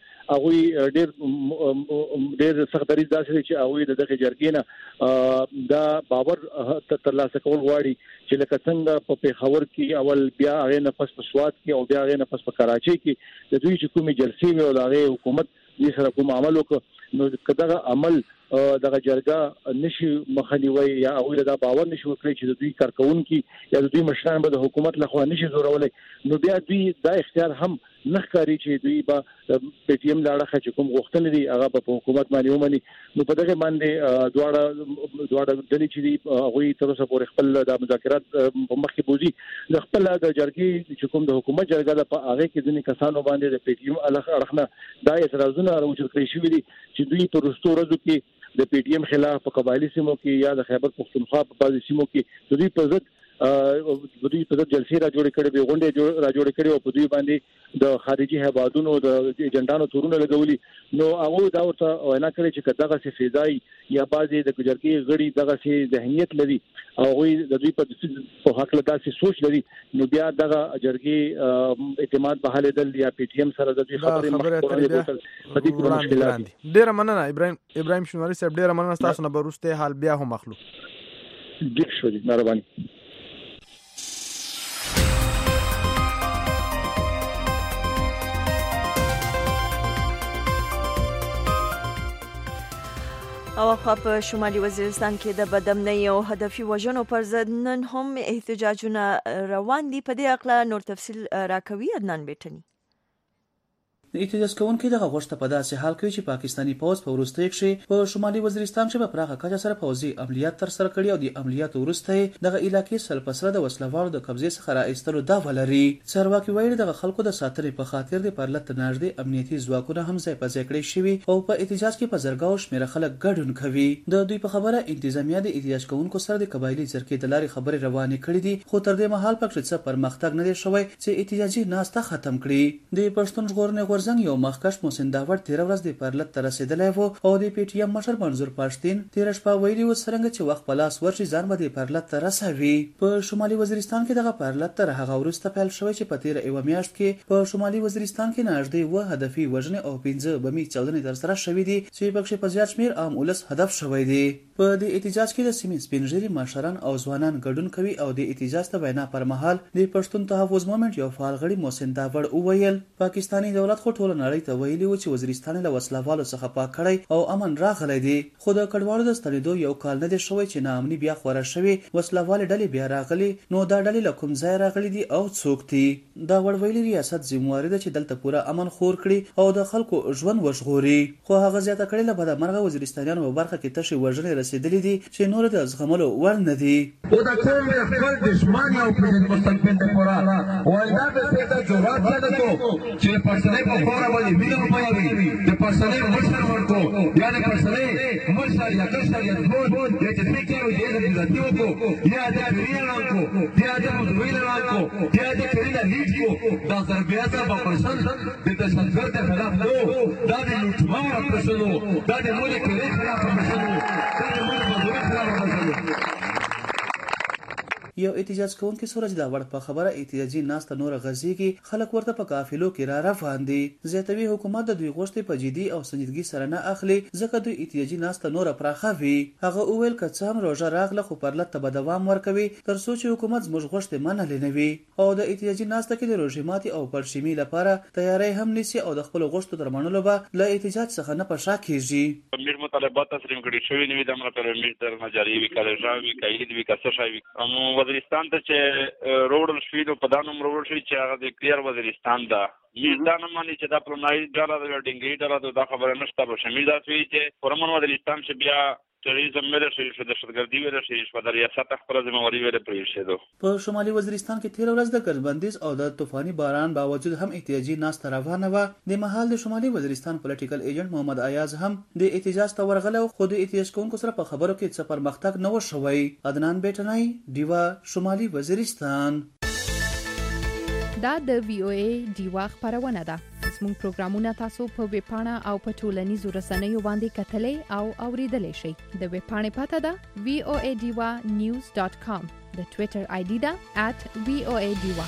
هغه ډېر سخت دریځ داسې چې هغه دغه جرګې نه دا باور ترلاسه کول غواړي چې لکه څنګه په پیښور کې اول بیا هغه نه پس په سوات کې او بیا هغه نه پس په کراچۍ کې د دوی چې کومې جلسې او د هغه حکومت دې سره کوم عمل وکړ نو کداغه عمل دغه جرګه نشي مخنیوي یا هغه د باور نشي وکړي چې دوی کارکونکو یا دوی مشران به د حکومت لخوا نشي زورولې نو بیا دوی دا اختیار هم نخکاری چې دوی به پی ټی ایم لاړه چې کوم غوښتنې دي هغه په حکومت باندې ومني نو په دغه باندې دواړه دلی چې هغه تر اوسه پورې خپل د مذاکرات په مخ کې بوزي د خپل د جرګې چې کوم د حکومت جرګه د په هغه کې ځینې کسانو باندې د پی ټی ایم اړخنه دا اعتراضونه راوچت کړی شوی دي چې دوی په وروستو ورځو کې د پی ټی ایم خلاف په قبایلی سیمو کې یا د خیبر پختونخوا په بعضي سیمو کې دوی په ضد جلسې را جوړې کړې به غونډې را جوړې کړې او په دوی باندې د خارجي هیوادونو د ایجنټانو تورونه لګولي نو هغه دا ورته وینا کړې چې دغه څه فضای یا بعضي د جرګې غړي دغه څه ذهنیت لري او د دوی په حق له داسې سوچ لري نو بیا دغه جرګې اعتماد بحاله دل یا پی ټی ایم سره د خبرې مشکلات ډیره مننه ابراهیم شنواری صاحب ډیره مننه تاسو نه برسته حال بیا هم مخلو ډیر شو دي مهرباني او په شمالي وزیرستان کې د بدامنۍ او هدفي وژنو پر ضد نن هم احتجاجونه روان دي په دې اړه نور تفصیل راکوي عدنان بیٹنی احتجاج کوونکي دغه غوښته په داسې حال کې چې پاکستانی پوځ په وروستۍ کې په شمالي وزیرستان کې په پراخه کچه سره پوځي عملیات تر سره کړي او د عملیاتو وروسته دغه علاقې سلپسره د وسلوالو د قبضې څخه راایستلو دا ولري چارواکي وایي دغه خلکو د ساتنې په خاطر د پرلط نږدې امنیتي ځواکونه هم ځای په ځای کړي شوي او په احتجاج کې په زرګاو شمېره خلک ګډون کوي د دوی په خبره انتظامیه د احتجاج کوونکو سره د قبایلی جرګې د لارې خبرې روانې کړي دي خو تر دې مهال پکې څه پرمختګ نه دی شوی چې احتجاجي ناسته ختم کړي د پښتون ژغورنې غورځنګ یو مخکښ محسن داوړ 13 ورځ د پرلط ته رسیدلی و او د پی ټی ایم مشر منظور پښتين 13 شپه ویلي و څنګه چې وخت په لاس ورشي ځان به د پرلط ته رسوي په شمالي وزیرستان کې دغه پرلط تر هغه وروسته پیل شوی چې په 13 میاشت کې په شمالي وزیرستان کې نږدې و هدفي وژنې او 15 بمي چاودنې تر سره شوې دي چې پکې په زیات شمیر عام ولس هدف شوی دی په دې احتجاج کې د سیمې سپینږیري مشران او ځوانان ګډون کوي او د احتجاج ته وینا پر مهال د پښتون تحفظ مومنت یو فعال غړي محسن داوړ وویل پاکستانی دولت خو ټول نړۍ ته ویلي و چې وزیرستان له وسلوالو څخه پاک کړی او امن راغلی دی خو د کډوالو د ستنېدو یو کال نه دی شوی چې ناامني بیا خوره شوی وسلوالې ډلې بیا راغلي نو دا ډلې له کوم ځای راغلي دي او څوک دي دا وړویلي ریاست ذمہواري ده چې دلته پوره امن خور کړي او د خلکو ژوند وژغوري خو هغه زیاته کړي له بدمرغه وزیرستانیانو په برخه کې تشې وژنې رسیدلې دي چې نور د زغملو وړ نه دي او دا کوم خپل دښمن او پرېږد مستقبل ته پورا وایدا به څه جوړات نه کو چې پښتنې په خورا باندې وینم پوي د پښتنې مشر ورکو یا د پښتنې مشر یا کشر یا زموږ د تفکر او د ذاتي کو یا د ویلان کو یا د ویلان کو یا د کړه لیډ کو دا ضربیات په پرسن د تشدد خلاف نو دا د لوټمار پرسنو دا د ملک له خلاف پرسنو دا د ملک د خلاف پرسنو یو احتجاج کوونکی سورج داوړ په خبره احتجاجي ناسته نور غزيږي خلک ورته په قافلو کې را روان دي زیاتوي حکومت د دوی غوښتنې په جدي او سنجیدګي سره نه اخلي ځکه دوی احتجاجي ناسته نور پراخوي هغه اویل که څه هم روزه راغله خو پرلط ته به دوام ورکوي تر څو چې حکومت زموږ غوښتنې منلې نه وي او د احتجاجي ناسته کې د روژې ماتي او پړشمي لپاره تیاری هم نیسي او د خپل غوښتنو تر منلو به له احتجاج څخه نه په شا کیږي امیر مطالبات تسلیم کړي شوی نوی د امر پر امیر تر نجاری وی کله ژاوی کایید وی کسه شوی وزیرستان ته چې روډل شوی نو په دانو روډ شوی چې هغه د کلیر وزیرستان دا میدان باندې چې دا پرونای ډاله د ډینګری ډاله د خبره نشته به شمیل دا شوی چې پرمن وزیرستان چې بیا ټریزم مله شي د دهشتګردي ویل شي په ریاست خپل ذمہواری ویل پرې شي په شمالي وزیرستان کې 13 ورځ د ګرځبندیز او د طوفاني باران باوجود هم احتجاجي ناسته روانه و د محل د شمالي وزیرستان پولیټیکل ایجنټ محمد ایاز هم د احتجاج ته ورغله خو د احتجاج کوونکو سره په خبرو کې څه پرمختګ نه و شوی عدنان بیٹنای دیوا شمالي وزیرستان دا د وی او ای دیوا خبرونه ده زموږ پروګرامونه تاسو په ویب پاڼه او په ټولنیزو رسنیو باندې کتلې او اوریدلای شئ د ویب پاڼې پته ده voadiwa.news.com د ټوئیټر آی ډي ده @voadiwa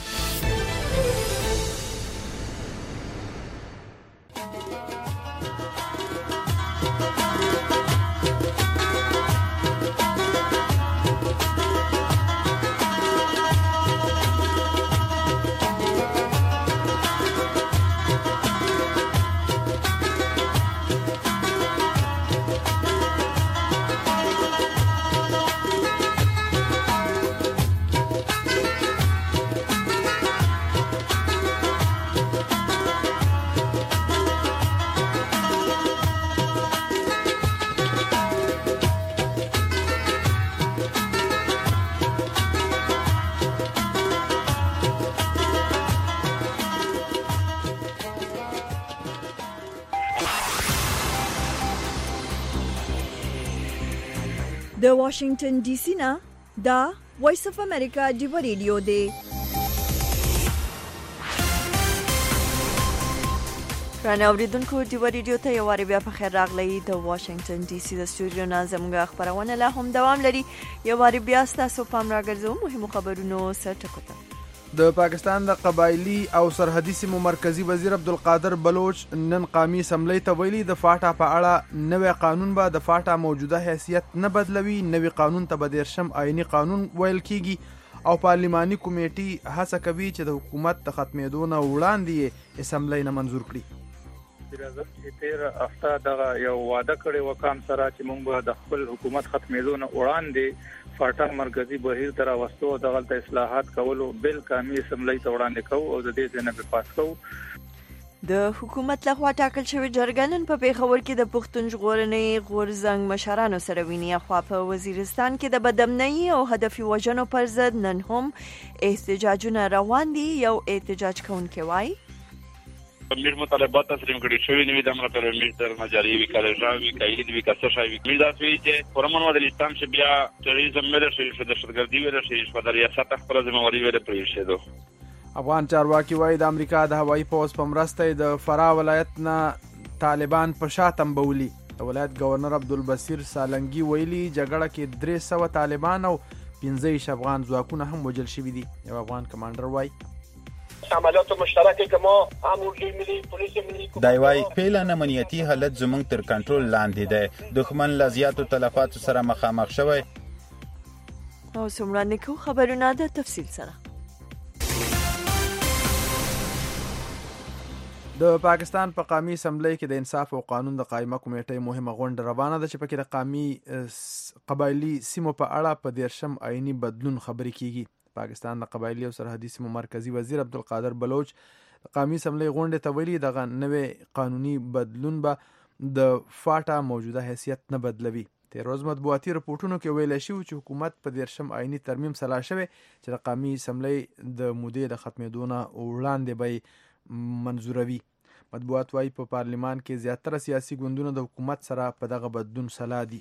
د واشنگټن ډي سي نه دا وایس اف امریکا ډیو ریډیو دی. رانه اوریدونکو ډیو ریډیو ته یو واری بیا په خیر راغلی. د واشنگټن ډي سي د استودیو نه زموږ خبرونه لا هم دوام لري. یو واری بیا ستاسو پام راګرځو مهمو خبرونو سره ټکو ته. د پاکستان د قبایلی او سرحدي سیمو مرکزی وزیر عبدالقادر بلوچ نن قومي اسمبلی ته ویلي د فاټا په اړه نوې قانون به د فاټا موجوده حیثیت نه بدلوي. نوې قانون ته به 13 آئینی قانون ویل کیږي او پارلیماني کمیټې هڅه کوي چې د حکومت د ختمېدو نه وړاندې اسمبلی نه منظور کړي. راځم چې تیر هفته دغه یو وعده کړی و کام سره چې موږ به د خپل حکومت ختمېدو نه وړاندې فاټا مرکزی بهیر تر واستو دغه اصلاحات کولو بل قومي اسمبلی ته وړاندې کوو او د دې ځنه په پاس کوو. د حکومت لخوا ټاکل شوی جرګه په پیښور کې د پښتون ژغورنې غورځنګ مشرانو سره ویني. خو په وزیرستان کې د بدامنۍ او هدفي وژنو پر ضد نن هم احتجاجونه روان دي. یو احتجاج کوونکی وایي امیر مطالبات تسلیم کړي شوی نیوی د امر پر امیر در مجاری وی کله ژاوی کایید وی کاسه شای وی دا سوي چې پرمنو د اسلام چې بیا تروریزم مله شي د دهشتګردي ویل شي په ریاست خپل ذمہواری ویل پرې شي. افغان چارواکي وایي د امریکا د هوایي پوز په مرسته د فرا ولایت نه طالبان په شاتم بولی. د ولایت گورنر عبدالبصیر سالنګي ویلي جګړه کې 300 طالبان او 15 افغان ځواکونه هم وژل شوي دي. یو افغان کمانډر وایي عملیات مشترکه که ما امنیتی ملی پولیس ملی دایوای پیلن امنیتی حالت زمونږ تر کنټرول لاندې ده. دښمن لزیاتو تلفاتو سره مخامخ شوی. او سمرانه کو خبرونه د تفصیل سره. د پاکستان په قومي اسمبلی کې د انصاف او قانون د قائمه کمیټې مهمه غونډه روانه ده چې پکې د قبایلی سیمو په اړه په 13 آئینی بدلون خبرې کیږي. پاکستان د قبایلی او سرحدي سیمو مرکزی وزیر عبدالقادر بلوچ قومي اسمبلی غونډې ته ویلي دغه نوې قانوني بدلون به د فاټا موجوده حیثیت نه بدلوي. تیر ورځ مطبوعاتي رپورټونو کې ویل شوی چې حکومت په 13 آئینی ترمیم سلا شوی چې د قومي اسمبلی د مودې د ختمېدو نه وړاندې به منظوروي. مطبوعات وايي په پارلیمان کې زیاتره سیاسي ګوندونه د حکومت سره په دغه بدلون سلا دي.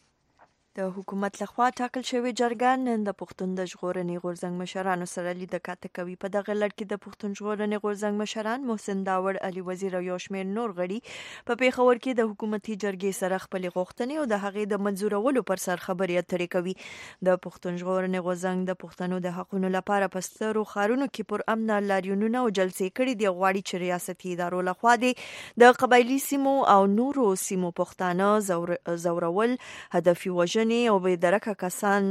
د حکومت لخوا ټاکل شوی جرګه نن د پښتون د ژغورنې غورځنګ مشرانو سره لید کاته کوي. په دغه لړ کې د پښتون ژغورنې غورځنګ مشران محسن داوړ، علي وزیر او یو شمېر نور غړي په پیښور کې د حکومتي جرګې سره خپل غوښتنې او د هغې د منظورولو پر سر خبرې اترې کوي. د پښتون ژغورنې غورځنګ د پښتنو د حقونو لپاره په سترو ښارونو کې پر امن لاریونونه او جلسې کړي دي. غواړي چې ریاستي ادارو لخوا د قبایلی سیمو او نورو سیمو پښتانه زورول، هدفي وژنې او به درکه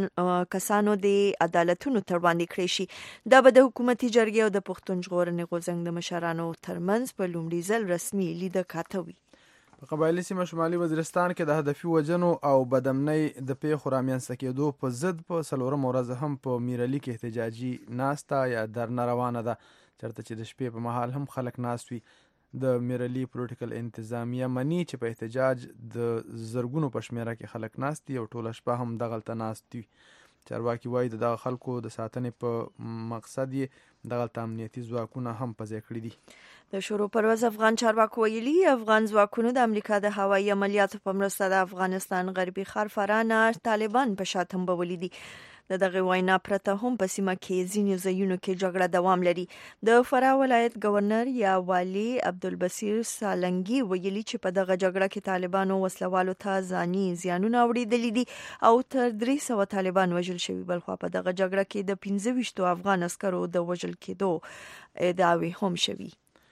کسانو د عدالتونو تر باندې کړی شي. دا به د حکومتي جرګې او د پښتون ژغورنې غورځنګ د مشرانو ترمنځ په لومړي ځل رسمي لیده کاته وي. په قبایلی سیمه شمالي وزیرستان کې د هدفي وژنو او بدامنۍ د پیښو رامنځته کېدو په ضد په 4 ورځ هم په میرعلي کې احتجاجي ناسته یا درنه روانه ده، چېرته چې د شپې په مهال هم خلک ناست وي. د میرعلي پولیټیکل انتظامیه مني چې په احتجاج د زرګونو په شمیره کې خلک ناست دي او ټوله شپه هم دغلته ناست دي. چارواکي وایي د دغه خلکو د ساتنې په مقصد یې دغلته امنیتي ځواکونه هم په ځای کړي دي. د شروع پر ورځ افغان چارواکو ویلي افغان ځواکونو د امریکا د هوایي عملیاتو په مرسته د افغانستان غربي ښار فرا نه طالبان په شا تنبولي دي. د دغه وینا پرته هم په سیمه کې ځینو ځایونو کې جګړه دوام لري. د فرا ولایت گورنر یا والي عبدالبصیر سالنګي ویلي چې په دغه جګړه کې طالبانو وسلوالو ته ځاني زیانونه اوریدلي دي او تر 300 طالبان وژل شوي. بلخوا په دغه جګړه کې د 25 افغان عسکرو د وژل کېدو ادعاوې هم شوي.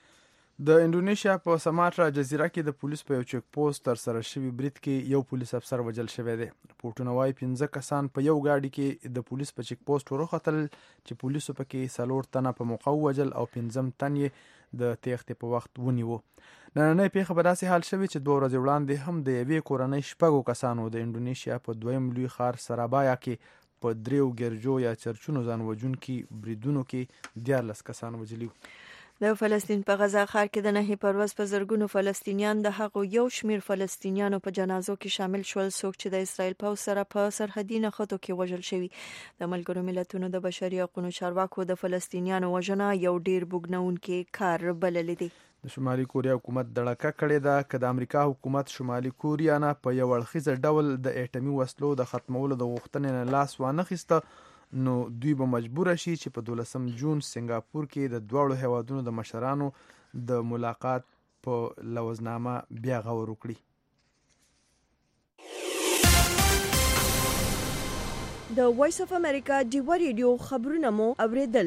د انډونیشیا په سماترا جزیره کې د پولیس په یو چیک پوسټ تر سره شوی برید کې یو پولیس افسر وژل شوی دی. رپورټونه وايي 15 کسان په یو گاډي کې د پولیس په چیک پوسټ وروختل چې پولیسو پکې 4 تنه په موقع وژل او 15 تن یې د تېښتې په وخت ونیو. نننۍ پیښه په داسې حال شوې چې 2 ورځې وړاندې هم د یوې کورنۍ 6 کسانو د انډونیشیا په دویم لوی ښار سرابایا کې په 3 ګرجو یا چرچونو ځان وژونکي بریدونو کې 14 کسان وژلي. د فلسطین په غزا ښار کې د 9 پر ورځ په زرګونو فلسطینیان د هغو یو شمیر فلسطینیانو په جنازو کې شامل شول څوک چې د اسرائیل پوځ سره په سرحدي نښتو کې وژل شوي. د ملګرو ملتونو د بشري حقوقو چارواکو د فلسطینیانو وژنه یو ډیر بوږنونکی کار بللی دی. د شمالي کوریا حکومت دړکه کړې ده که د امریکا حکومت شمالي کوریا نه په یو اړخیزه ډول د اټومي وسلو د ختمولو د غوښتنې نه لاس وانخیسته نو دوی به مجبور شي چې په 12 جون سنگاپور کې د دواړو هیوادونو د مشرانو د ملاقات په لوزنامه بیا غور وکړي. د وایس اف امریکا ډیوا ریډیو خبرونه مو اوریدل.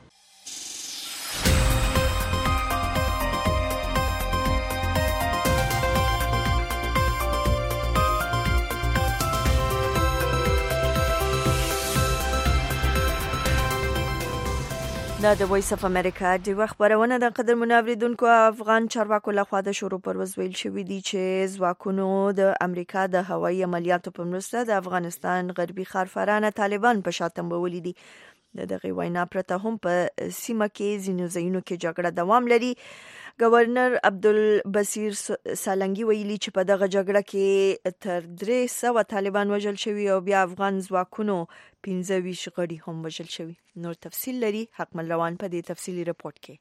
دا د وایس اف امریکا د خبرونه د قدر منوریدونکو افغان چارواکو لخوا د شروع پر وزویل شوې دي چې ځواکونو د امریکا د هوایي عملیاتو په مرسته د افغانستان غربي ښارفرانه طالبان په شا تنبولي دي. د دغه وینا پرته هم په سیمه کې ځینو ځایونو کې جګړه دوام لري. گورنر عبدالبصیر سالنګي ویلي چې په دغه جګړه کې تر 300 طالبان وژل شوي او بیا افغان ځواکونو 15 غړي هم وژل شوي. نور تفصیل لري حکمل روان په دې تفصیلی رپورت کې.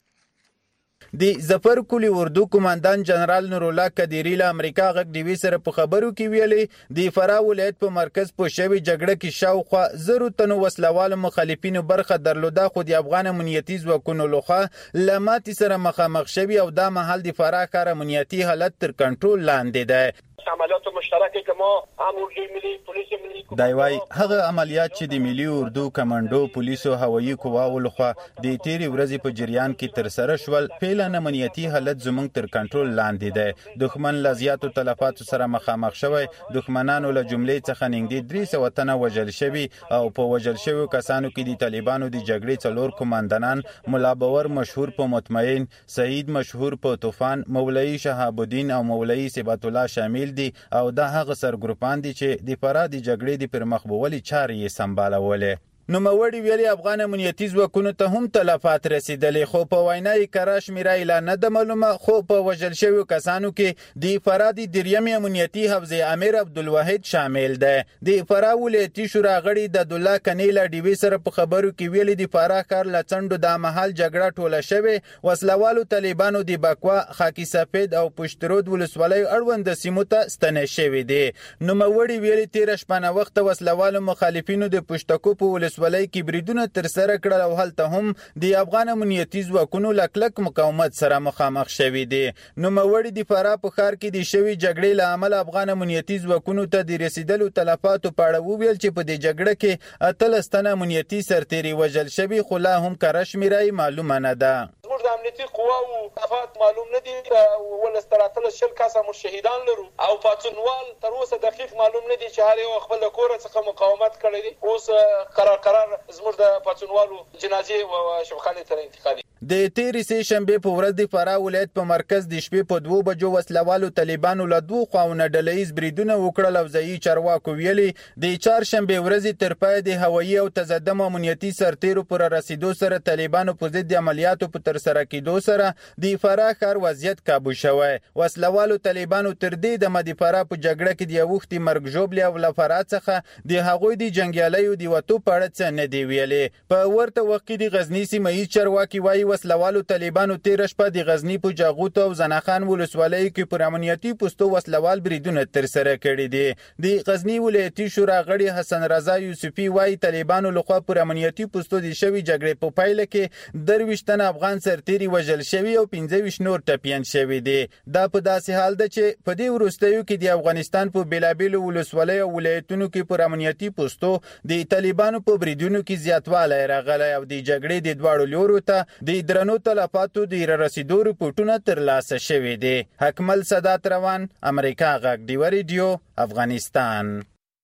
د ظفر کلی اردو کمانډان جنرال نور الله قدیری له امریکا غږ ډیوی سره په خبرو کې ویلي د فراه ولایت په مرکز په شوی جګړه کې شاوخوا 0 تنو وسلوال مخالفینو برخه درلوده خو د افغان امنیتي ځواکونو لخوا لماتي سره مخامخ شوی او دا مهال د فراه ښار امنیتي حالت تر کنټرول لاندې ده. عملیات مشترکه که ما امورجی ملی پولیس ملی دایوای هغه عملیات چې د ملي اردو کمانډو پولیسو هوایي قواو لخوا د تیری ورځې په جریان کې تر سره شول فعلا امنیتي حالت زموږ تر کنټرول لاندې ده. دښمن له زیاتو تلفاتو سره مخامخ شوی. دښمنانو له جملې څخه نږدې 300 تنه وژل شوي او په وژل شویو کسانو کې د طالبانو د جګړې 4 کمانډانان ملا باور مشهور په مطمئن، سعید مشهور په طوفان، مولوی شهاب الدین او مولوی صبات الله شامل دي او دا هغه سرګروپان دي چې د فراه د جګړې د پرمخ بولي چارې یې سمبالولې. نوموړي ویلي افغان امنیتي ځواکونو ته هم تلفات رسیدلې خو په وینا یې کره شمېره اعلان نه ده معلومه خو په وژل شویو کسانو کې د فراه د دریم امنیتي حوزې امیر عبدالواحد شامل ده. د فراه ولایتي شورا غړي د عبدالله کنی له ډیوي سره په خبرو کې ویلي د فراه ښار له څنډو د مهال جګړه ټوله شوې وسلوالو طالبانو د بکوا، خاکی سفید او پشترود ولسوالیو اړوند سیمو ته ستنې شوې دي. نوموړي ویلي تېره شپه ناوخته وسلوالو مخالفینو د پشتکو په ولسوالۍ کې بریدونه تر سره کړل او هلته هم د افغان امنیتي ځواکونو له کلک مقاومت سره مخامخ شوي دي. نوموړي د فراه په ښار کې د شوي جګړې له امله افغان امنیتي ځواکونو ته د رسیدلو تلفاتو په اړه وویل چې په دې جګړه کې 18 تنه امنیتي سرتیري وژل شوي خو لا هم کره شمېره معلومه نه ده. زموږ د امنیتي قواو تلفات معلوم نه دي. ولس تر 18 کسه مو شهیدان لرو او پاتونوال تر اوسه دقیق معلوم نه دي چې هر یو خپل کور څخه مقاومت کړی دي. اوس قرار زموږ د پاتونوالو جنازې او شوخانې تر انتقالي. د تیرې سې شنبې په ورځ د فراه ولایت په مرکز د شپې په 2 بجو وسلوالو طالبانو له 2 خواونه ډلهییز بریدونه وکړل او ځایي چارواکو ویلي د چهارشنبې ورځې تر پایه د هوایي او تزدم امنیتي سرتیرو پر رسیدو سره طالبانو په ضد عملیاتو په ترسره کېدو سره د فراه ښار وضعیت کابو شوی. وسلوالو طالبانو تر دې دمه د فراه په جګړه کې د اوښتي مرګ ژوبلې او له فراه څخه د هغوی د جنګیالیو د وتو په اړه څه نه دی ویلي. په ورته وخت کې د غزني سیمه ییز چارواکي وایي وسلوالو طالبانو تیره شپه د غزنی په جاغوت او زناخان ولسوالیو کې پر امنیتي پوستو وسلوال بریدونه ترسره کړي دي. د غزنی ولایتي شورا غړي حسن رضا یوسفي وایي طالبانو لخوا پر امنیتي پوستو د شوي جګړې په پایله کې 23 تنه افغان سرتیري وژل شوي او 15 نور ټپیان شوي دي. دا په داسې حال ده چې په دې وروستیو کې د افغانستان په بیلابیلو ولسوالیو او ولایتونو کې پر امنیتي پوستو د طالبانو په بریدونو کې زیاتوالی راغلی او د جګړې د دواړو لورو ته د درنو تلفاتو د رسیدو رپورټونه ترلاسه شوي دي. حکمل سادات روان، امریکا غږ ډیوا ریډیو، افغانستان.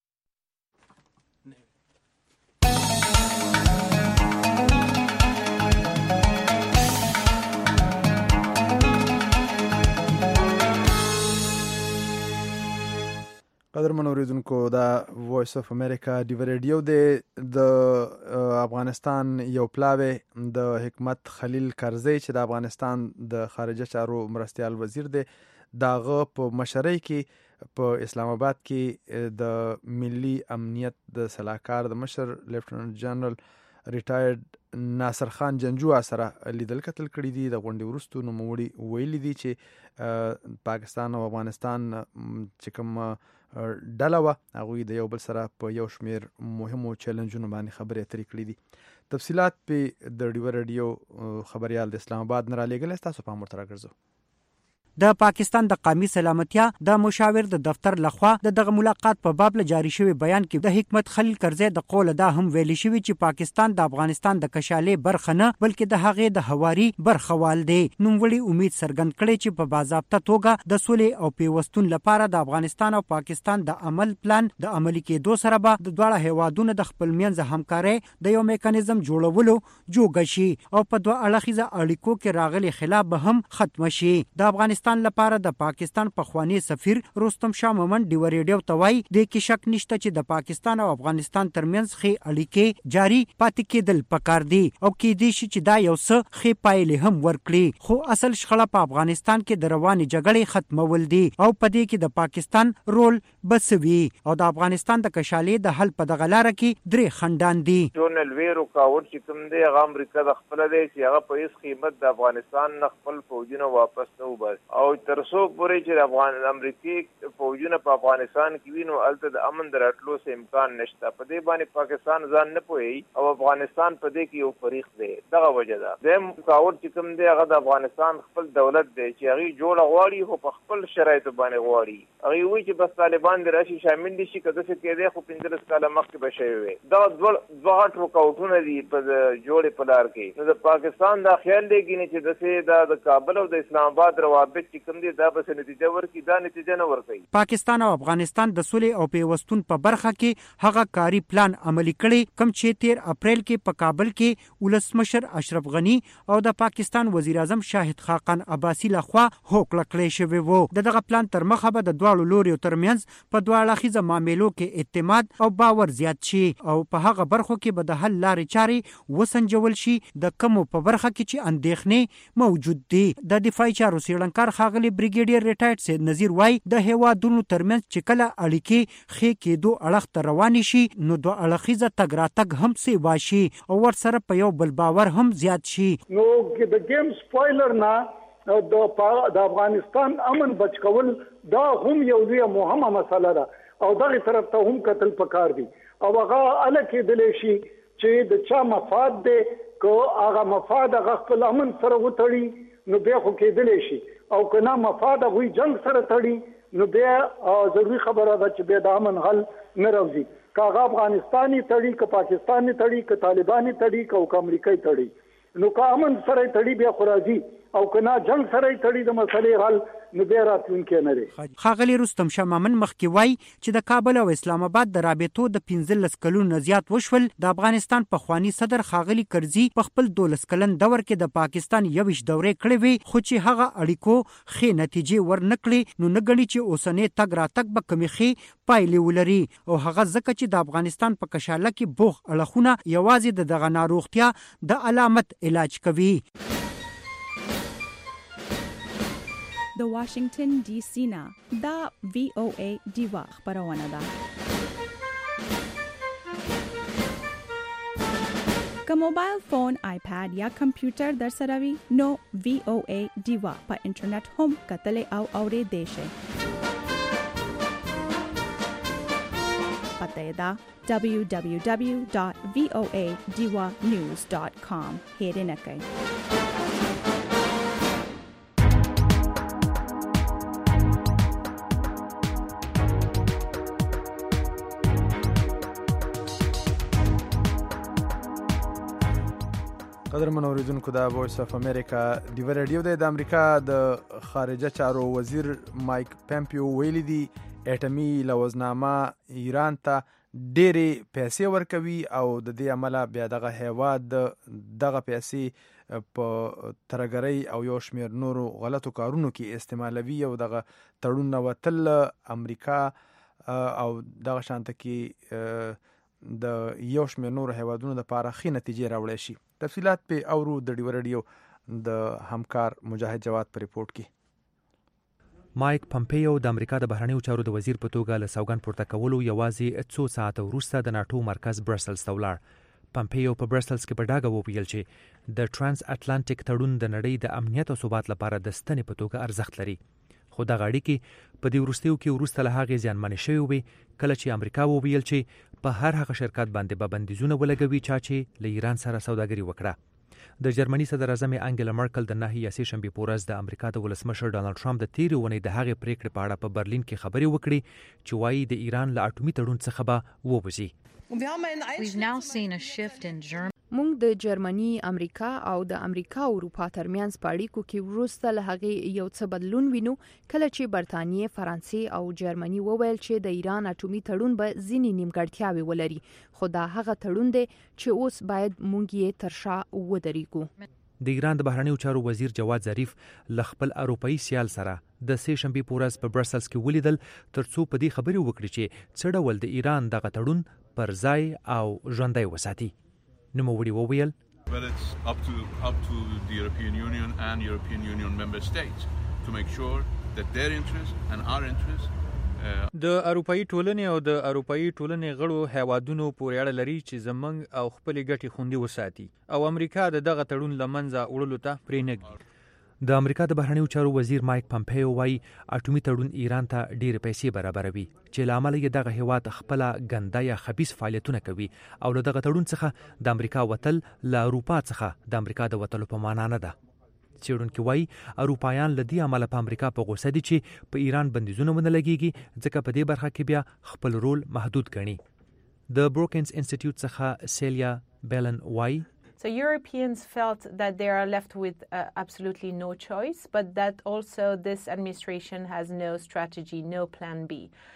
قدرمن اوریدونکو دا وایس اف امریکا ډیوا ریډیو د افغانستان یو پلاوی د حکمت خلیل کرزی چې د افغانستان د خارجه چارو مرستیال وزیر دی داغه په مشرۍ کې په اسلام آباد کې د ملي امنیت د سلاکار د مشر لیفټننټ جنرال ریټایرډ ناصر خان جنجو سره لیدل کتل کړي دي. د غونډې وروسته نوموړي ویلي دي چې پاکستان او افغانستان چې کوم ډله وه هغوی د یو بل سره په یو شمېر مهمو چیلنجونو باندې خبرې اترې کړي دي. تفصیلات په د ډیوه رادیو خبریال د اسلام آباد نه رالیږلی، ستاسو پام ورته راګرځو. د پاکستان د قومي سلامتیا د مشاور د دفتر لخوا دغه ملاقات په باب له جاری شوی بیان کې د حکمت خلیل کرزی د قول دا هم ویلي شوی چې پاکستان د افغانستان د کشالې برخه نه بلکې د هغې د هواري برخوال دی. نوموړي امید څرګند کړی چې په باضابطه توګه د سولې او پیوستون لپاره د افغانستان او پاکستان د عمل پلان د عملي کېدو سره به د دواړه هیوادونو د خپل منځ همکارۍ د یو میکانیزم جوړولو جوګه شي او په دوه اړخیزه اړیکو کې راغلي خلاف به هم ختم شي. د افغانستان لپاره د پاکستان پخوانی سفیر رستم شاه مومن ډیوه ریډیو ته وایي د کې شک نشته چې د پاکستان او افغانستان ترمنځ ښې اړیکې جاري پاتې کېدل پکار دي او کېدای شي چې دا یو څه ښې پایلې هم ورکړي، خو اصل شخړه په افغانستان کې د روانې جګړې ختمول دي او په دې کې د پاکستان رول بسوي او د افغانستان د کشالې د حل په دغه لاره کې درې خندان دي. جنرال ویرو کاوت چې کوم دی هغه امریکا د خپل دی چې هغه په هیڅ قیمت د افغانستان نه خپل فوجونه واپس نه وباسي او ترڅو پورې چې امریکای فوجونه په افغانستان کې وي نو هلته د امن د راتلو څه امکان نشته. په دې باندې پاکستان ځان نه پوهیږي او افغانستان په دې کې یو فریق دی. دغه وجه ده دویم کاوت چې کوم دی هغه د افغانستان خپل دولت دی چې هغې جوړه غواړي خو په خپل شرایطو باندې غواړي. هغې وایي چې بس طالبان د راشي شامل دي شي که داسې کېدی خو 15 کاله مخکې به شوی وي. دغه دوه غټ رکاوټونه دي په جوړې په لار کې. نو د پاکستان دا خیال دی چې داسې د کابل او د اسلام آباد روابط چې کوم دي دا بس نتیجه ورکړي، دا نتیجه نه ورکوي. پاکستان او افغانستان د سولې او پیوستون په برخه کې هغه کاري پلان عملي کړي کوم چې 13 اپریل کې په کابل کې ولسمشر اشرف غنی او د پاکستان وزیر اعظم شاهد خاقان عباسي لخوا هوکړه کړې شوې وو. دغه پلان تر مخه به د دواړو لوریو ترمنځ په دوه اړخیزه معاملو کې اعتماد او باور زیات شي او په هغه برخو کې به د حل لارې چارې وسنجول شي د کومو په برخه کې چې اندېښنې موجود دي. د دفاعي چارو څېړنکار ښاغلي بریګیډیر ریټایرډ سید نذیر وایي د هیوادونو ترمنځ چې کله اړیکې ښې کېدو اړخ ته روانې شي نو دوه اړخیزه تګ راتګ هم سیوا شي او ورسره په یو بل باور هم زیات شي. نو د گیم سپویلر نه د افغانستان امن بچ کول دا هم یو لویه مهمه مسله ده او دغه طرف ته هم کتل پکار دي او هغه الکه دلې شي چې د چا مفاد دی که هغه مفاد هغه خپل امن سره وتړي نو بیا خو کېدلی شي او که نه مفاد هغوی جنګ سره تړي نو بیا ضروري خبره ده چې بیا د امن حل نه راوځي. که هغه افغانستان یې تړي که پاکستان یې تړي که طالبان یې تړي که امریکا یې تړي نو که امن سره یې تړي بیا خو راځي او که نه جنګ سره یې تړي د مسلې حل نو بیا راتلونکی نه دی. ښاغلي رستم شاه مومن مخکې وایي چې د کابل او اسلام آباد د رابطو د 15 کلونو نه زیات وشول. د افغانستان پخوانی صدر ښاغلي کرزي په خپل 12 کلن دور کې د پاکستان 21 دورې کړې وي خو چې هغه اړیکو ښې نتیجې ورنکړي نو نه ګڼي چې اوسنۍ تګ راتګ به کومې ښې پایلې ولري او هغه ځکه چې د افغانستان په کشاله کې بوخ اړخونه یوازې د دغه ناروغتیا د علامت علاج کوي. د واشنگټن ډي سي نه دا VOA ډیوا خبرونه ده. که موبایل فون، آیپاد یا کمپیوټر در سره وي نو VOA ډیوا په انټرنیټ هم کتلی او اورېدلی شئ. پته یې ده www.voadiwanews.com هېرې نه کړئ. قدرمن اوریدونکو د وایس اف امریکا ډیوه رادیو د امریکا د خارجه چارو وزیر مایک پمپیو ویلي دی اټمی لوزنامه ایران ته ډېرې پیسې ورکوي او د دې عمله بیا دغه هیواد دغه پیسې په ترګرۍ او یو شمېر نورو غلطو کارونو کې استعمالوي او دغه تړون وتل امریکا او دغه شانته کې د یو شمېر نورو هیوادونو لپاره ښې نتیجې راوړی شي. تفصیلات په اورو د ډیوه رادیو د همکار مجاهد جواد په ریپورت کې. مایک پمپیو د امریکا د بهرنیو چارو د وزیر په توګه له سوګند پورته کولو یوازې څو ساعته وروسته د ناټو مرکز برسلز ته ولاړ. پمپیو په برسلز کې په ډاګه وویل چې د ترانس اټلانټیک تړون د نړۍ د امنیت او ثبات لپاره د ستنې په توګه ارزښت لري. خو دغه اړیکې په دې وروستیو کې وروسته له هغې زیانمنې شوې وې کله چې امریکا وویل چې په هر هغه شرکت باندې به بندیزونه ولګوي چې له ایران سره سوداګري وکړه. د جرمني صدر اعظم انګلا مرکل د 9 یا 3 شنبې په ورځ د امریکا د ولسمشر ډانلډ ټرمپ د تیرې اونۍ د هغې پریکړې په اړه په برلین کې خبرې وکړې چې وایي د ایران له اټومي تړون څخه به ووځي. موږ د جرمني، امریکا او د امریکا او اروپا ترمنځ په اړیکو کې وروسته له هغې یو څه بدلون وینو کله چې برتانیې، فرانسې او جرمني وویل چې د ایران اټومي تړون به ځینې نیمګړتیاوې ولري، خو دا هغه تړون دی چې اوس باید موږ یې تر شا ودرېږو. د ایران د بهرنیو چارو وزیر جواد ظریف له خپل اروپایي سیال سره د 3 شنبې په ورځ په برسلز کې ولیدل ترڅو په دې خبرې وکړي چې څه ډول د ایران دغه تړون پر ځای او ژوندی وساتي. نوموړي وویل But it's up to the European Union and European Union member states to make sure that their interests and our interests د اروپאי ټولنې او د اروپאי ټولنې غړو هیوادونو پورې اړه لري چې زمنګ او خپل ګټې خوندي وساتي او امریکا د دغه تړون لمنځه وړلو ته پرې نه ږدي. د امریکا د بهرنیو چارو وزیر مایک پمپیو وایي اټومي تړون ایران ته ډېرې پیسې برابروي چې له امله یې دغه هیواد خپله ګنده یا خبیث فعالیتونه کوي او له دغه تړون څخه د امریکا وتل له اروپا څخه د امریکا د وتلو په معنا نه ده. څېړونکي وایي اروپایان له دې امله په امریکا په غوسه دي چې په ایران بندیزونه ونه لګېږي ځکه په دې برخه کې بیا خپل رول محدود ګڼي. د بروکنز انسټیټیوټ څخه سیلیا بیلن وایي So Europeans felt that they are left with absolutely no choice, but that also this administration has no strategy, no plan B.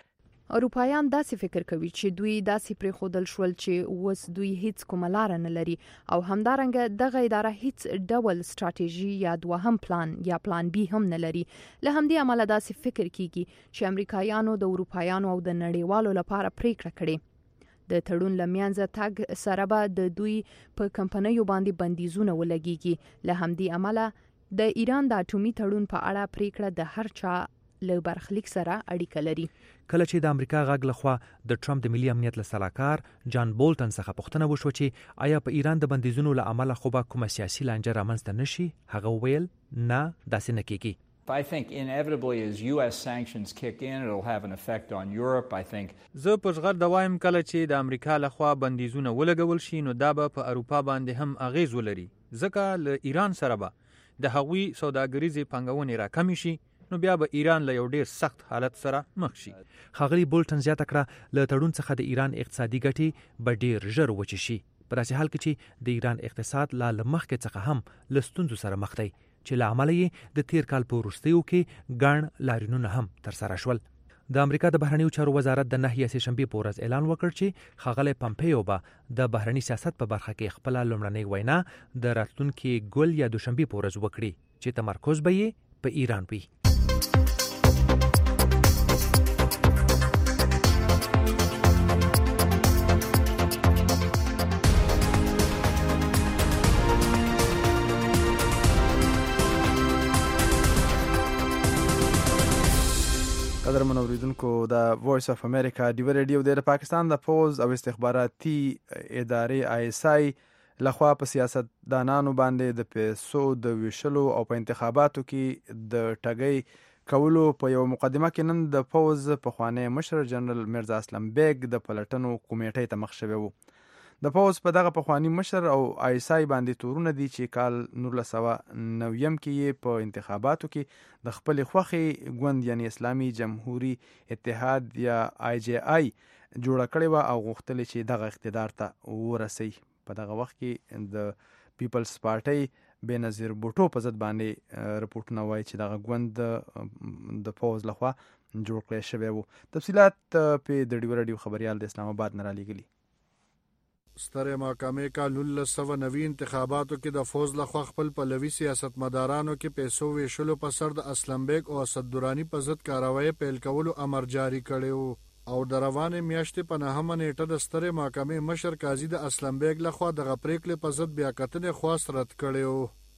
اروپایان داسې فکر کوي چې دوی داسې پرېښودل شول چې اوس دوی هیڅ کومه لاره نه لري او همدارنګه دغه اداره هیڅ ډول ستراتیژي یا دوهم پلان یا پلان بی هم نه لري. له همدې امله داسې فکر کیږي چې امریکایانو د اروپایانو او د نړیوالو لپاره پریکړه کړې. د تړون لمنځه تګ سره به د دوی په کمپنیو باندې بندیزونه ولګېږي. له همدې امله د ایران د اټومي تړون په اړه پریکړه د هر چا له برخلیک سره اړیکه لري. کله چې د امریکا غږ لخوا د ټرمپ د ملي امنیت له سلاکار جان بولټن څخه پوښتنه وشوه چې آیا په ایران د بندیزونو له امله خو به کومه سیاسي لانجه رامنځته نشي، هغه وویل نه، داسې نه کیږي. I think inevitably as US sanctions kick in it'll have an effect on Europe. I think زه په ژغر د وایم کله چې د امریکا لخوا بندیزونه ولګول شي نو دا به په اروپا باندې هم اغیز ولري ځکه له ایران سره به د هغوی سوداګریزې پانګونې راکمې شي نو بیا به ایران له یو ډیر سخت حالت سره مخ شي. ښاغلي بولټن زیاته کړه له تړون څخه د ایران اقتصادي ګټې به ډیر ژر وچې شي په داسې حال کې چې د ایران اقتصاد لا له مخکې څخه هم له ستونزو سره مخ دی چې له امله یې د تیر کال په وروستیو کې ګڼ لاریونونه هم ترسره شول. د امریکا د بهرنیو چارو وزارت د 9 یا 3 شنبې په ورځ اعلان وکړ چې ښاغلی پمپیو به د بهرني سیاست په برخه کې خپله لومړنۍ وینا د راتلونکي ګل یا دوشنبې په ورځ وکړي چې تمرکز به یې په ایران وي. قدرمن اوریدونکو د وایس اف امریکا ډیو ریډیو د پاکستان د پوز او استخباراتي ادارې آی لخوا په سیاستدانانو باندې د پیسو د ویشلو او په انتخاباتو کې د ټګۍ کولو په یو مقدمه کې نن د پوز پخوانی مشر جنرال میرزا اسلم بیگ د پلټنو کمیټې ته مخ شوی وو. د پوز په دغه پخوانی مشر او آی باندې تورونه دي چې کال 1990 کې په انتخاباتو کې د خپل خوخي ګوند یعنی اسلامي جمهوریت اتحاد یا آی جی آی جوړ کړی و او غوښتل چې دغه اقتدار ته ورسي. په دغه وخت کې د پیپلز پارټي بنظیر بوټو په ضد باندې رپورټونه وایي چې دغه ګوند د پوز لخوا جوړ کړی شوی وو. تفصيلات په د ډیو ریډیو خبريال د اسلام آباد نه را لېږلي. ستره محکمې کا 1990 انتخاباتو کې د فوز لخوا خپل پلوي سیاستمدارانو کې پیسو ویشلو په سر د اسلم بیگ او اسد درانی په ضد کاروایی پیل کولو امر جاری کړی او د روانې میاشتې په 9 نیټه د ستره محکمې مشر قاضي د اسلم بیگ لخوا د پریکړې په ضد بیا کتنې خواست رد کړی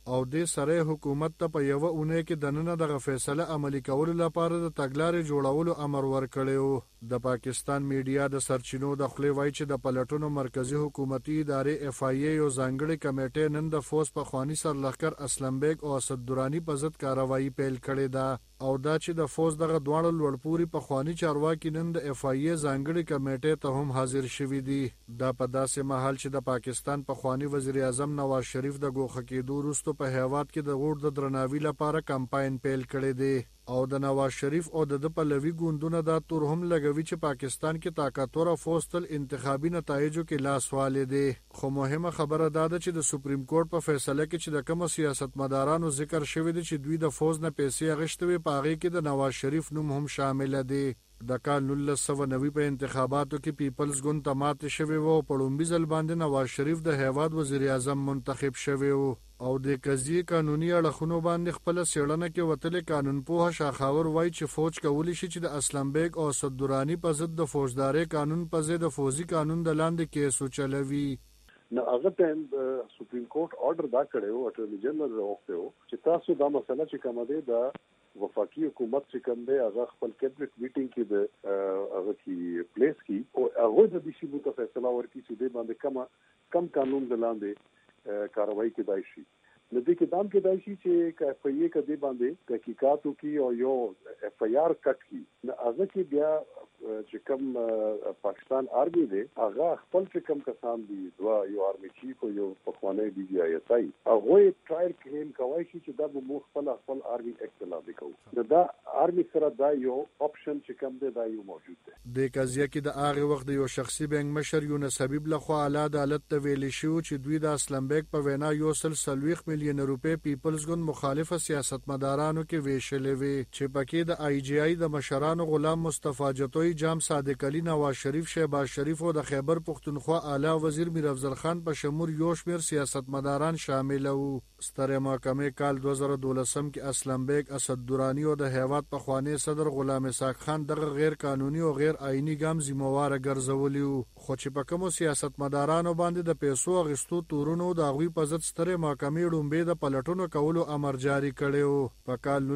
او د سره حکومت ته په یو اونۍ کې دننه دغه فیصله عملی کولو لپاره د تګلارې جوړولو امر ورکړی. د پاکستان میډیا د سرچینو د خولې وایي چې د پلټونو مرکزی حکومتي ادارې FIA یو ځانګړی کمیټې نن د فوز په خواني سرلښکر اسلم بیگ او اسد درانی په ضد کاروایی پیل کړې ده او دا چې د فوز دغه دواړه لوړپوري په خواني چارواکي نن د FIA ځانګړي کمیټې ته هم حاضر شوي دي. دا په داسې مهال چې د پاکستان په خواني وزیر اعظم نواز شریف د ګوښه کېدو وروسته په هیواد کې د غور د درناوي لپاره کمپاین پیل کړی دی او د نواز شریف او د پلوي ګوندونو دا تور هم لګوي چې پاکستان کې طاقتور فوج تل انتخابي نتایجو کې لاس والي دي. خو مهمه خبره دا ده چې د سپریم کورټ په فیصله کې چې د کوم سیاستمدارانو ذکر شوی دی چې دوی د فوج نه پیسې اخیستوي په هغه کې د نواز شریف نوم هم شامل دی. د کال 1990 په انتخاباتو کې پیپلز ګوند ته ماتې شوې وه او په لومړي ځل باندې نواز شریف د هیواد وزیر اعظم منتخب شوی و او د قضیې قانوني اړخونو باندې خپل څېړنه کې وتلې قانون پوه شاخاور وایي چې فوج کولی شي چې د اسلم بیگ او اسد درانی په ضد د فوجداري قانون په ضد د فوزي قانون د لاندې کیس وچلوي. نو هغه ټایم سپریم کورټ اورډر دا کړو او اټورنی جنرال راوخته و چې تاسو دا مسله چې کومه ده د وفاقي حکومت چې کوم دی هغه خپل کابینټ میټینګ کې د هغه کې پلیس کی او هغه د دې شی په فیصله ورکړي چې د باندې کم قانون د لاندې کاروایی کېدای شي. نو دې کې دام کېدای شي چې په یې کې د باندې تحقیقاتو کې او یو FIR کټ کی نو هغه کې بیا چې کوم پاکستان آرمي دی هغه خپل چې کوم کسان دي یو آرمي چیف او یو پخوانی DGI هغه ټرایل کلیم کوي چې دا به خپل آرمي ایکټ لاندې کوي. دا آرمي سره دا یو آپشن چې کوم دی دا یو موجود دی. د قضیه کې د هغه وخت یو شخصي بنک مشر یونس حبیب لخوا اعلی عدالت ته ویل شو چې دوی د اسلم بیگ په وینا یو 30 میلیون روپے پیپلز ګوند مخالفه سیاستمدارانو کې ویشلې وي چې پکې د IGI د مشرانو غلام مصطفی جتوی جام صادق علي نواز شریف شهباز شریف او د خیبر پختونخوا اعلی وزیر میر افضل خان په شمول یو شمېر سیاستمداران شامل وو. ستره محکمې کال 2012 کې اسلم بیگ اسد درانی او د هیواد په خوانی صدر غلام اسحاق خان دغه غیر قانوني او غیر آئینی ګام ذمہوار ګرځولي وو. خو چې په کوم سیاستمدارانو باندې د پیسو غشتو تورونو د غوي په ضد ستره محکمې ډومبه د پلټونو کولو امر جاری کړو. په کال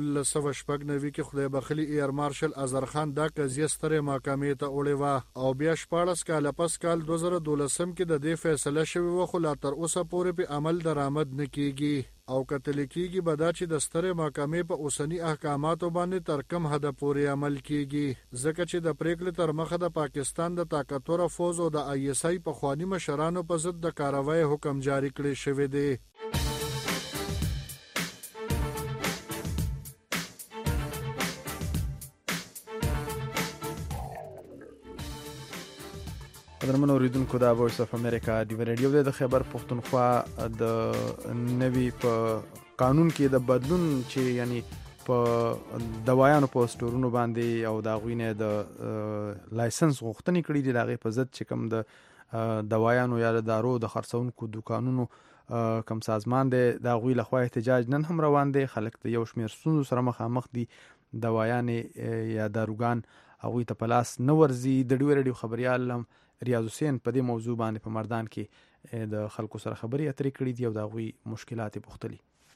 1990 کې خدای بخلی ایر مارشل اظهر خان دا قضیه ستره محکمې ته وړي وا او بیا 14 کال پس کال 2012 کې د دې فیصله شوی و خو لا تر اوسه پورې په عمل درآمد نکېږي او کتل کېږي بدا چې د ستره محکمې په اوسنی احکاماتو باندې تر کم حد پورې عمل کېږي ځکه چې د پریکړې تر مخه د پاکستان د طاقتور فوج او د ISI په خواني مشرانو په ضد د کاروایی حکم جاری کړی شوی دی. قدرمنو اوریدونکو دا وایس اف امریکا دی ریډیو د خیبر پختونخوا د نوی په قانون کې د بدلون چې یعنی په دوايانو په سٹورونو باندې او دا غوینه د لایسنس غوښتنې کړې دي دغه په ضد چې کوم د دوايانو یا د دارو د خرڅونکو دکانونو کم سازمان دی دا غوی لخوا احتجاج نن هم روان دی. خلک د یو شمیر ستونزو سره مخامخ دي. دوايانې یا داروګان هغوی ته پلاس نه ورځي. د ډیو ریډیو خبريال ریاض حسین په دې موضوع باندې په مردان کې د خلکو سره خبرې اترې کړې دي او دا غوي مشکلات پوښتلي.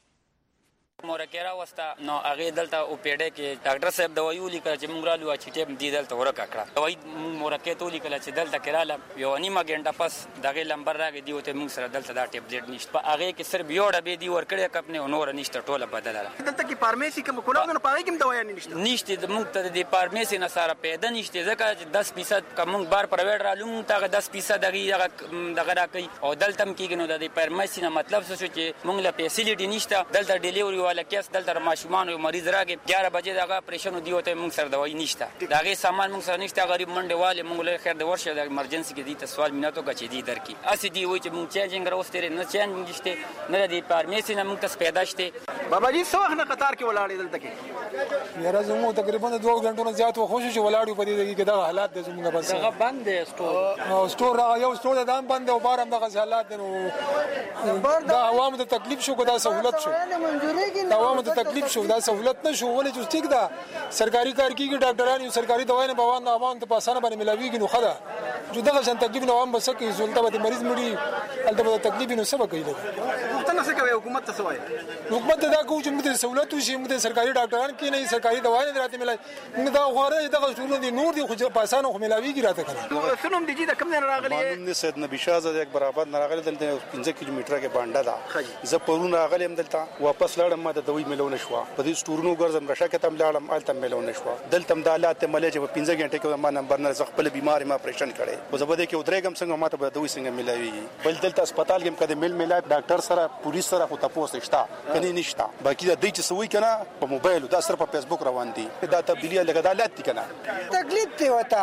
مورکیرا وستا نو هغه دلته او پیډه کې ډاکټر صاحب دوايو لیکل چې موږ رالو چې ټیم دی دلته ورکا کړه دوايي مورکې ته لیکل چې دلته کړه یو نیمه غنټه پس دغه لمبر راغی دی او ته موږ سره دلته دا ټیبلټ نشته په هغه کې صرف یو ډبې دی ورکړې کپنه نور نشته ټوله بدلاله دلته کې فارمیسي کوم کولونه پاره کې دوايي نشته موږ ته د فارمیسي نه سره پیدا نشته ځکه چې 10% کوم بار پرایویټ رالو موږ ته 10% دغه راکې او دلته کې نو د فارمیسي نه مطلب څه چې موږ له فیسیلیټي نشته دلته ډیلیوري والا کیس دلته ماشومان او مریض راغی 11 بجې دغه اپریشن دی او ته موږ سره دوايي نشته دغه سامان موږ سره نشته غریب منډه والے موږ له خیر د ورشه د ایمرجنسي کې دي ته سوال میناتو غچې دي درکې اسی دی وای چې موږ چینجینګ راوستره نه چینج نشته نه دی فارمیسي نه موږ ته پیدا شته. بابا جی څو وخت نه قطار کې ولاړې دلته کې یاره زموږ تقریبا 2 غنټو نه زیات وخت چې ولاړو په دې کې دا حالات د زموږ بس دغه بند دی سٹور یو سٹور د دام بند او بارم دغه حالات نو دا عوامو ته تکلیف شو دا سہولت شو دا عوامو ته تکلیف شو دا سہولت نشو ولې چې ټیک دا سرکاري کار کیږي ډاکټرانو یو سرکاري دوايي نه بوان عوام ته پاسانه باندې ملاويږي نو خدا جو دغه شان تکلیف نو عوام بس کې زولته به مریض مړي البته تکلیف نو سبا کوي وختونه څه کوي حکومت ته وایي؟ حکومت دا کوي چې موږ سہولت وشي، موږ سرکاري ډاکټران کې نه سرکاري دوايي نه راته ملای، موږ دا غواړو دغه ټول دي نور دي خو په اسانه خو ملاويږي راته کنه. سنوم دي چې د کوم نه راغلي؟ معلوم دي سید نبی شاه زاده یک برابر نه راغلي، دلته 15 کیلومتره کې باندې ده. زه پرون راغلم دلته، واپس لاړم، ما د دوی ملونه شو په دې سټورونو ګرځم، راشا کې تم لاړم الته ملونه شو. دلته د حالات ملې چې په 15 غنټه کې ما نمبر نه خپل بیماری ما پریشن کړي، خو زبده کې ودرېګم څنګه ما ته به دوی څنګه ملاوي. بل دلته هسپتال کې کده ملای ډاکټر سره پولیس سره خو تاسو شته کني نشته، باقي د دې چې سوي کنه په موبایل دا سره په فیسبوک روان دي، دا تبدیلی لګدالات دي کنه. تکلیف ته وتا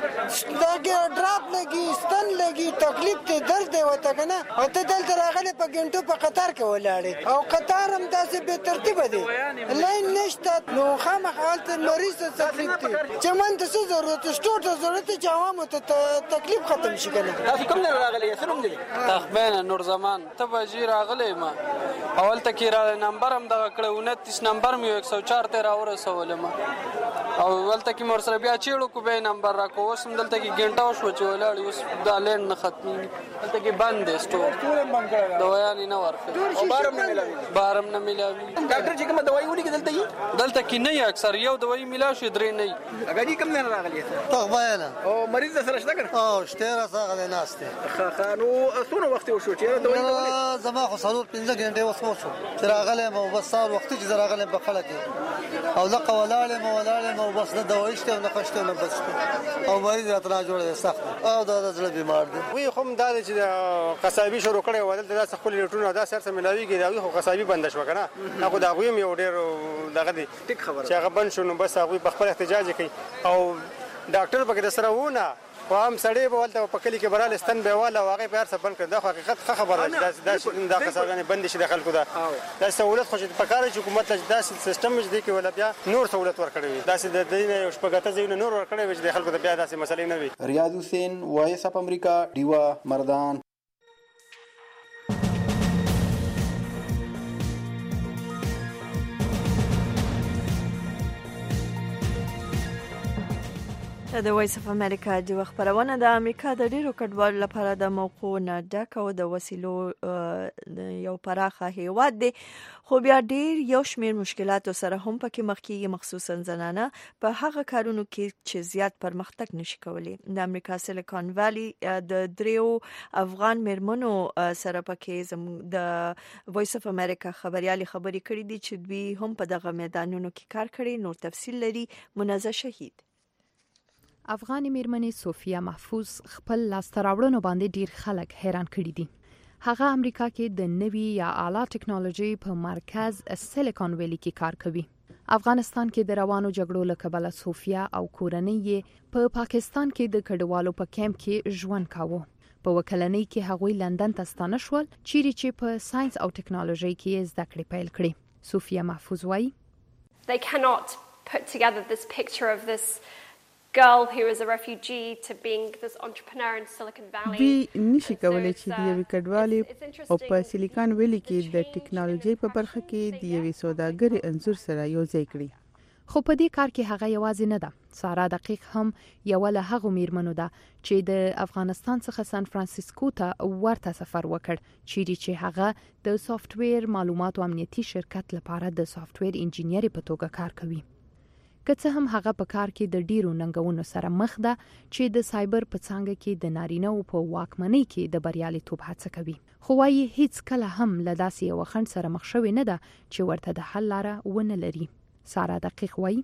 داګه ډراپ لګي ستن لګي تکلیف ته درد دی وتا کنه. او ته دلته راغلي په ګنټو په قطار کې ولاړې، او قطار هم داسې به ترتیب دي، لاین نشته، نو خامخ حالت مریض ته تکلیف دي چې من ته څه ضرورت شته، ته ضرورت چې عوامو ته تکلیف ختم شي کنه. تاسو کوم نه راغلي؟ سنوم دي تخبین نور زمان ته بجی راغلی ما اول تکي را نمبر هم دغه کړو 29 نمبر مې 104 ته را ورسول ما، او ول تکي مور سره بیا چېړو کو به نمبر را کو وسم دلته کې ګنټه وشو چې ولاړ اوس دا لین نه ختمي، دلته کې بند دي سټور ټول بند کړل، دوايا نه ورکړي او بارم نه ملاوي. ډاکټر چې کوم دوايي ولي کې دلته کې نه اکثر یو دوايي ملا شي درې نه. اګه دې کوم نه راغلی؟ تخبین او مریض سره شته کنه؟ او شته را څنګه ناشته خانو اسونه وخت وشو چې دوايي زما خو څلور 15 غنټه وسو چې راغلم او بس سار وخت چې راغلم په خلک او لقه ولاړم او بس نه دوايي شته نه قشته نه بس او مریض اتنا جوړه سخت او دا زړه بیمار دي. وی خو دا چې قصابي شروع کړي ودل د خپل نیټونو دا سره ملاويږي دا خو قصابي بند شو کنه، هغه دا غویم یو ډېر دغه دي ټیک خبره چې هغه بند شونه بس هغه په خپل احتجاج کوي او ډاکټر پکې د سره ونه قام سړی به ولته په کلی کې برال استن به والا واقع په هر څه بند کړ. دا حقیقت خبره ده، دا قصابانه بند شي د خلکو دا سہولت خو چې پکاره چې حکومت دا سیستم چې دی کې ولا بیا نور سہولت ورکړي، دا د دې شپږته ځایونه نور ورکړي چې د خلکو ته بیا داسې مسلې نه وي. ریاض حسین، وایس اپ امریکا، ډیوا مردان. د وایس اف امریکا د خبرونه د امریکا د ډیرو کډوالو لپاره د موقع نه ډک او د وسیلو یو پراخه هیواد دی، خو بیا ډیر یو شمیر مشکلات سره هم پکې مخ کیږي، خصوصا زنانه په هغه کارونو کې چې زیات پرمختګ نشي کولی. د امریکا سیلیکون ویلی د دریو افغان میرمنو سره پکې د وایس اف امریکا خبريالي خبرې کړې دي چې دوی هم په دغه میدانونو کې کار کړي. نور تفصیل لري منازه شهید. افغان میرمنې صوفیا محفوظ خپل لاستراوړنو باندې ډیر خلک حیران کړي دي. هغه امریکا کې د نوي یا اعلی ټکنالوژي په مرکز سیلیکون ویلی کې کار کوي. افغانستان کې د روانو جګړو له کبله صوفیا او کورنۍ په پاکستان کې د کډوالو په کیمپ کې ژوند کاوه. په وکلنۍ کې هغوی لندن ته ستانه شول چیرې چې په ساينس او ټکنالوژي کې زده کړې پیل کړې. صوفیا محفوظ وایي They cannot put together this picture of this girl who is a refugee to being this entrepreneur in Silicon Valley. دوی نشي کولای چې د یوې کډوالې او په سیلیکون ویلی کې د ټکنالوژي په برخه کې د یوې سوداګرې انځور سره یو ځای کړي. خو په دې کار کې هغه یوازې نه ده. سارا دقیق هم یو له هغو میرمنو ده چې د افغانستان څخه سان فرانسیسکو ته ورته سفر وکړ، چیرې چې هغه د سافټویر معلوماتو امنیتي شرکت لپاره د سافټویر انجینیر په توګه کار کوي. که څه هم هغه په کار کې د ډیرو ننګونو سره مخ ده چې د سایبر په څانګه کې د نارینه‌و په واکمنۍ کې د بریالیتوب هڅه کوي، خو وايي هیڅ کله هم له داسې یو خنډ سره مخ شوې نه ده چې ورته د حل لاره ونه لري. سارا دقیق وایي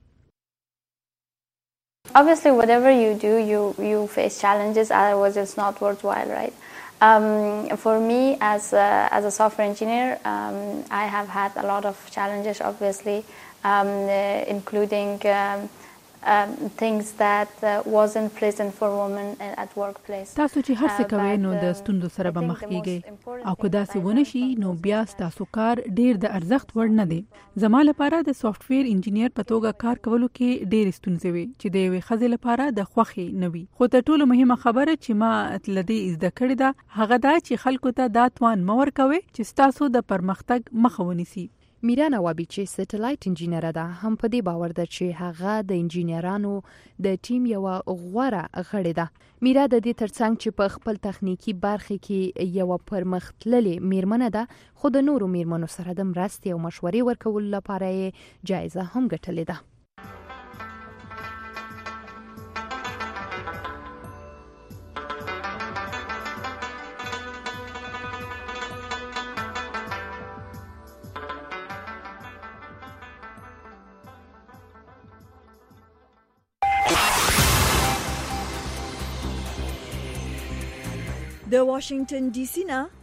Obviously whatever you do you face challenges, otherwise it's not worthwhile, right? For me as a software engineer, I have had a lot of challenges obviously, including things that wasn't pleasant for women at workplace. تاسو چې هر څه کوئ نو د ستوندو سره به مخ کیږئ او که داسې ونه شي نو بیا تاسو کار ډیر د ارزښت وړ نه دی. زما لپاره د سافټویر انجینیر په توګه کار کولو کې ډیر ستونزې وي چې د یوې ښځې لپاره د خوښۍ نه وي. خو تر ټولو مهمه خبره چې ما تلدی زده کړې ده هغه دا چې خلکو ته دا توان مور کوي چې تاسو د پرمختګ مخه ونیسي. میرا نوابی چې سټلایټ انجینر ده هم په دې باور ده چې هغه د انجینرانو د ټیم یو غوره غړی ده. میرا د دې ترڅنګ چې په خپل تخنیکی برخه کې یو پرمختللې میرمنه ده، خو د نورو میرمنو سره د مرستې او مشورې ورکول لپاره یې جایزه هم ګټلې ده. د واشنگټن ډي سي نه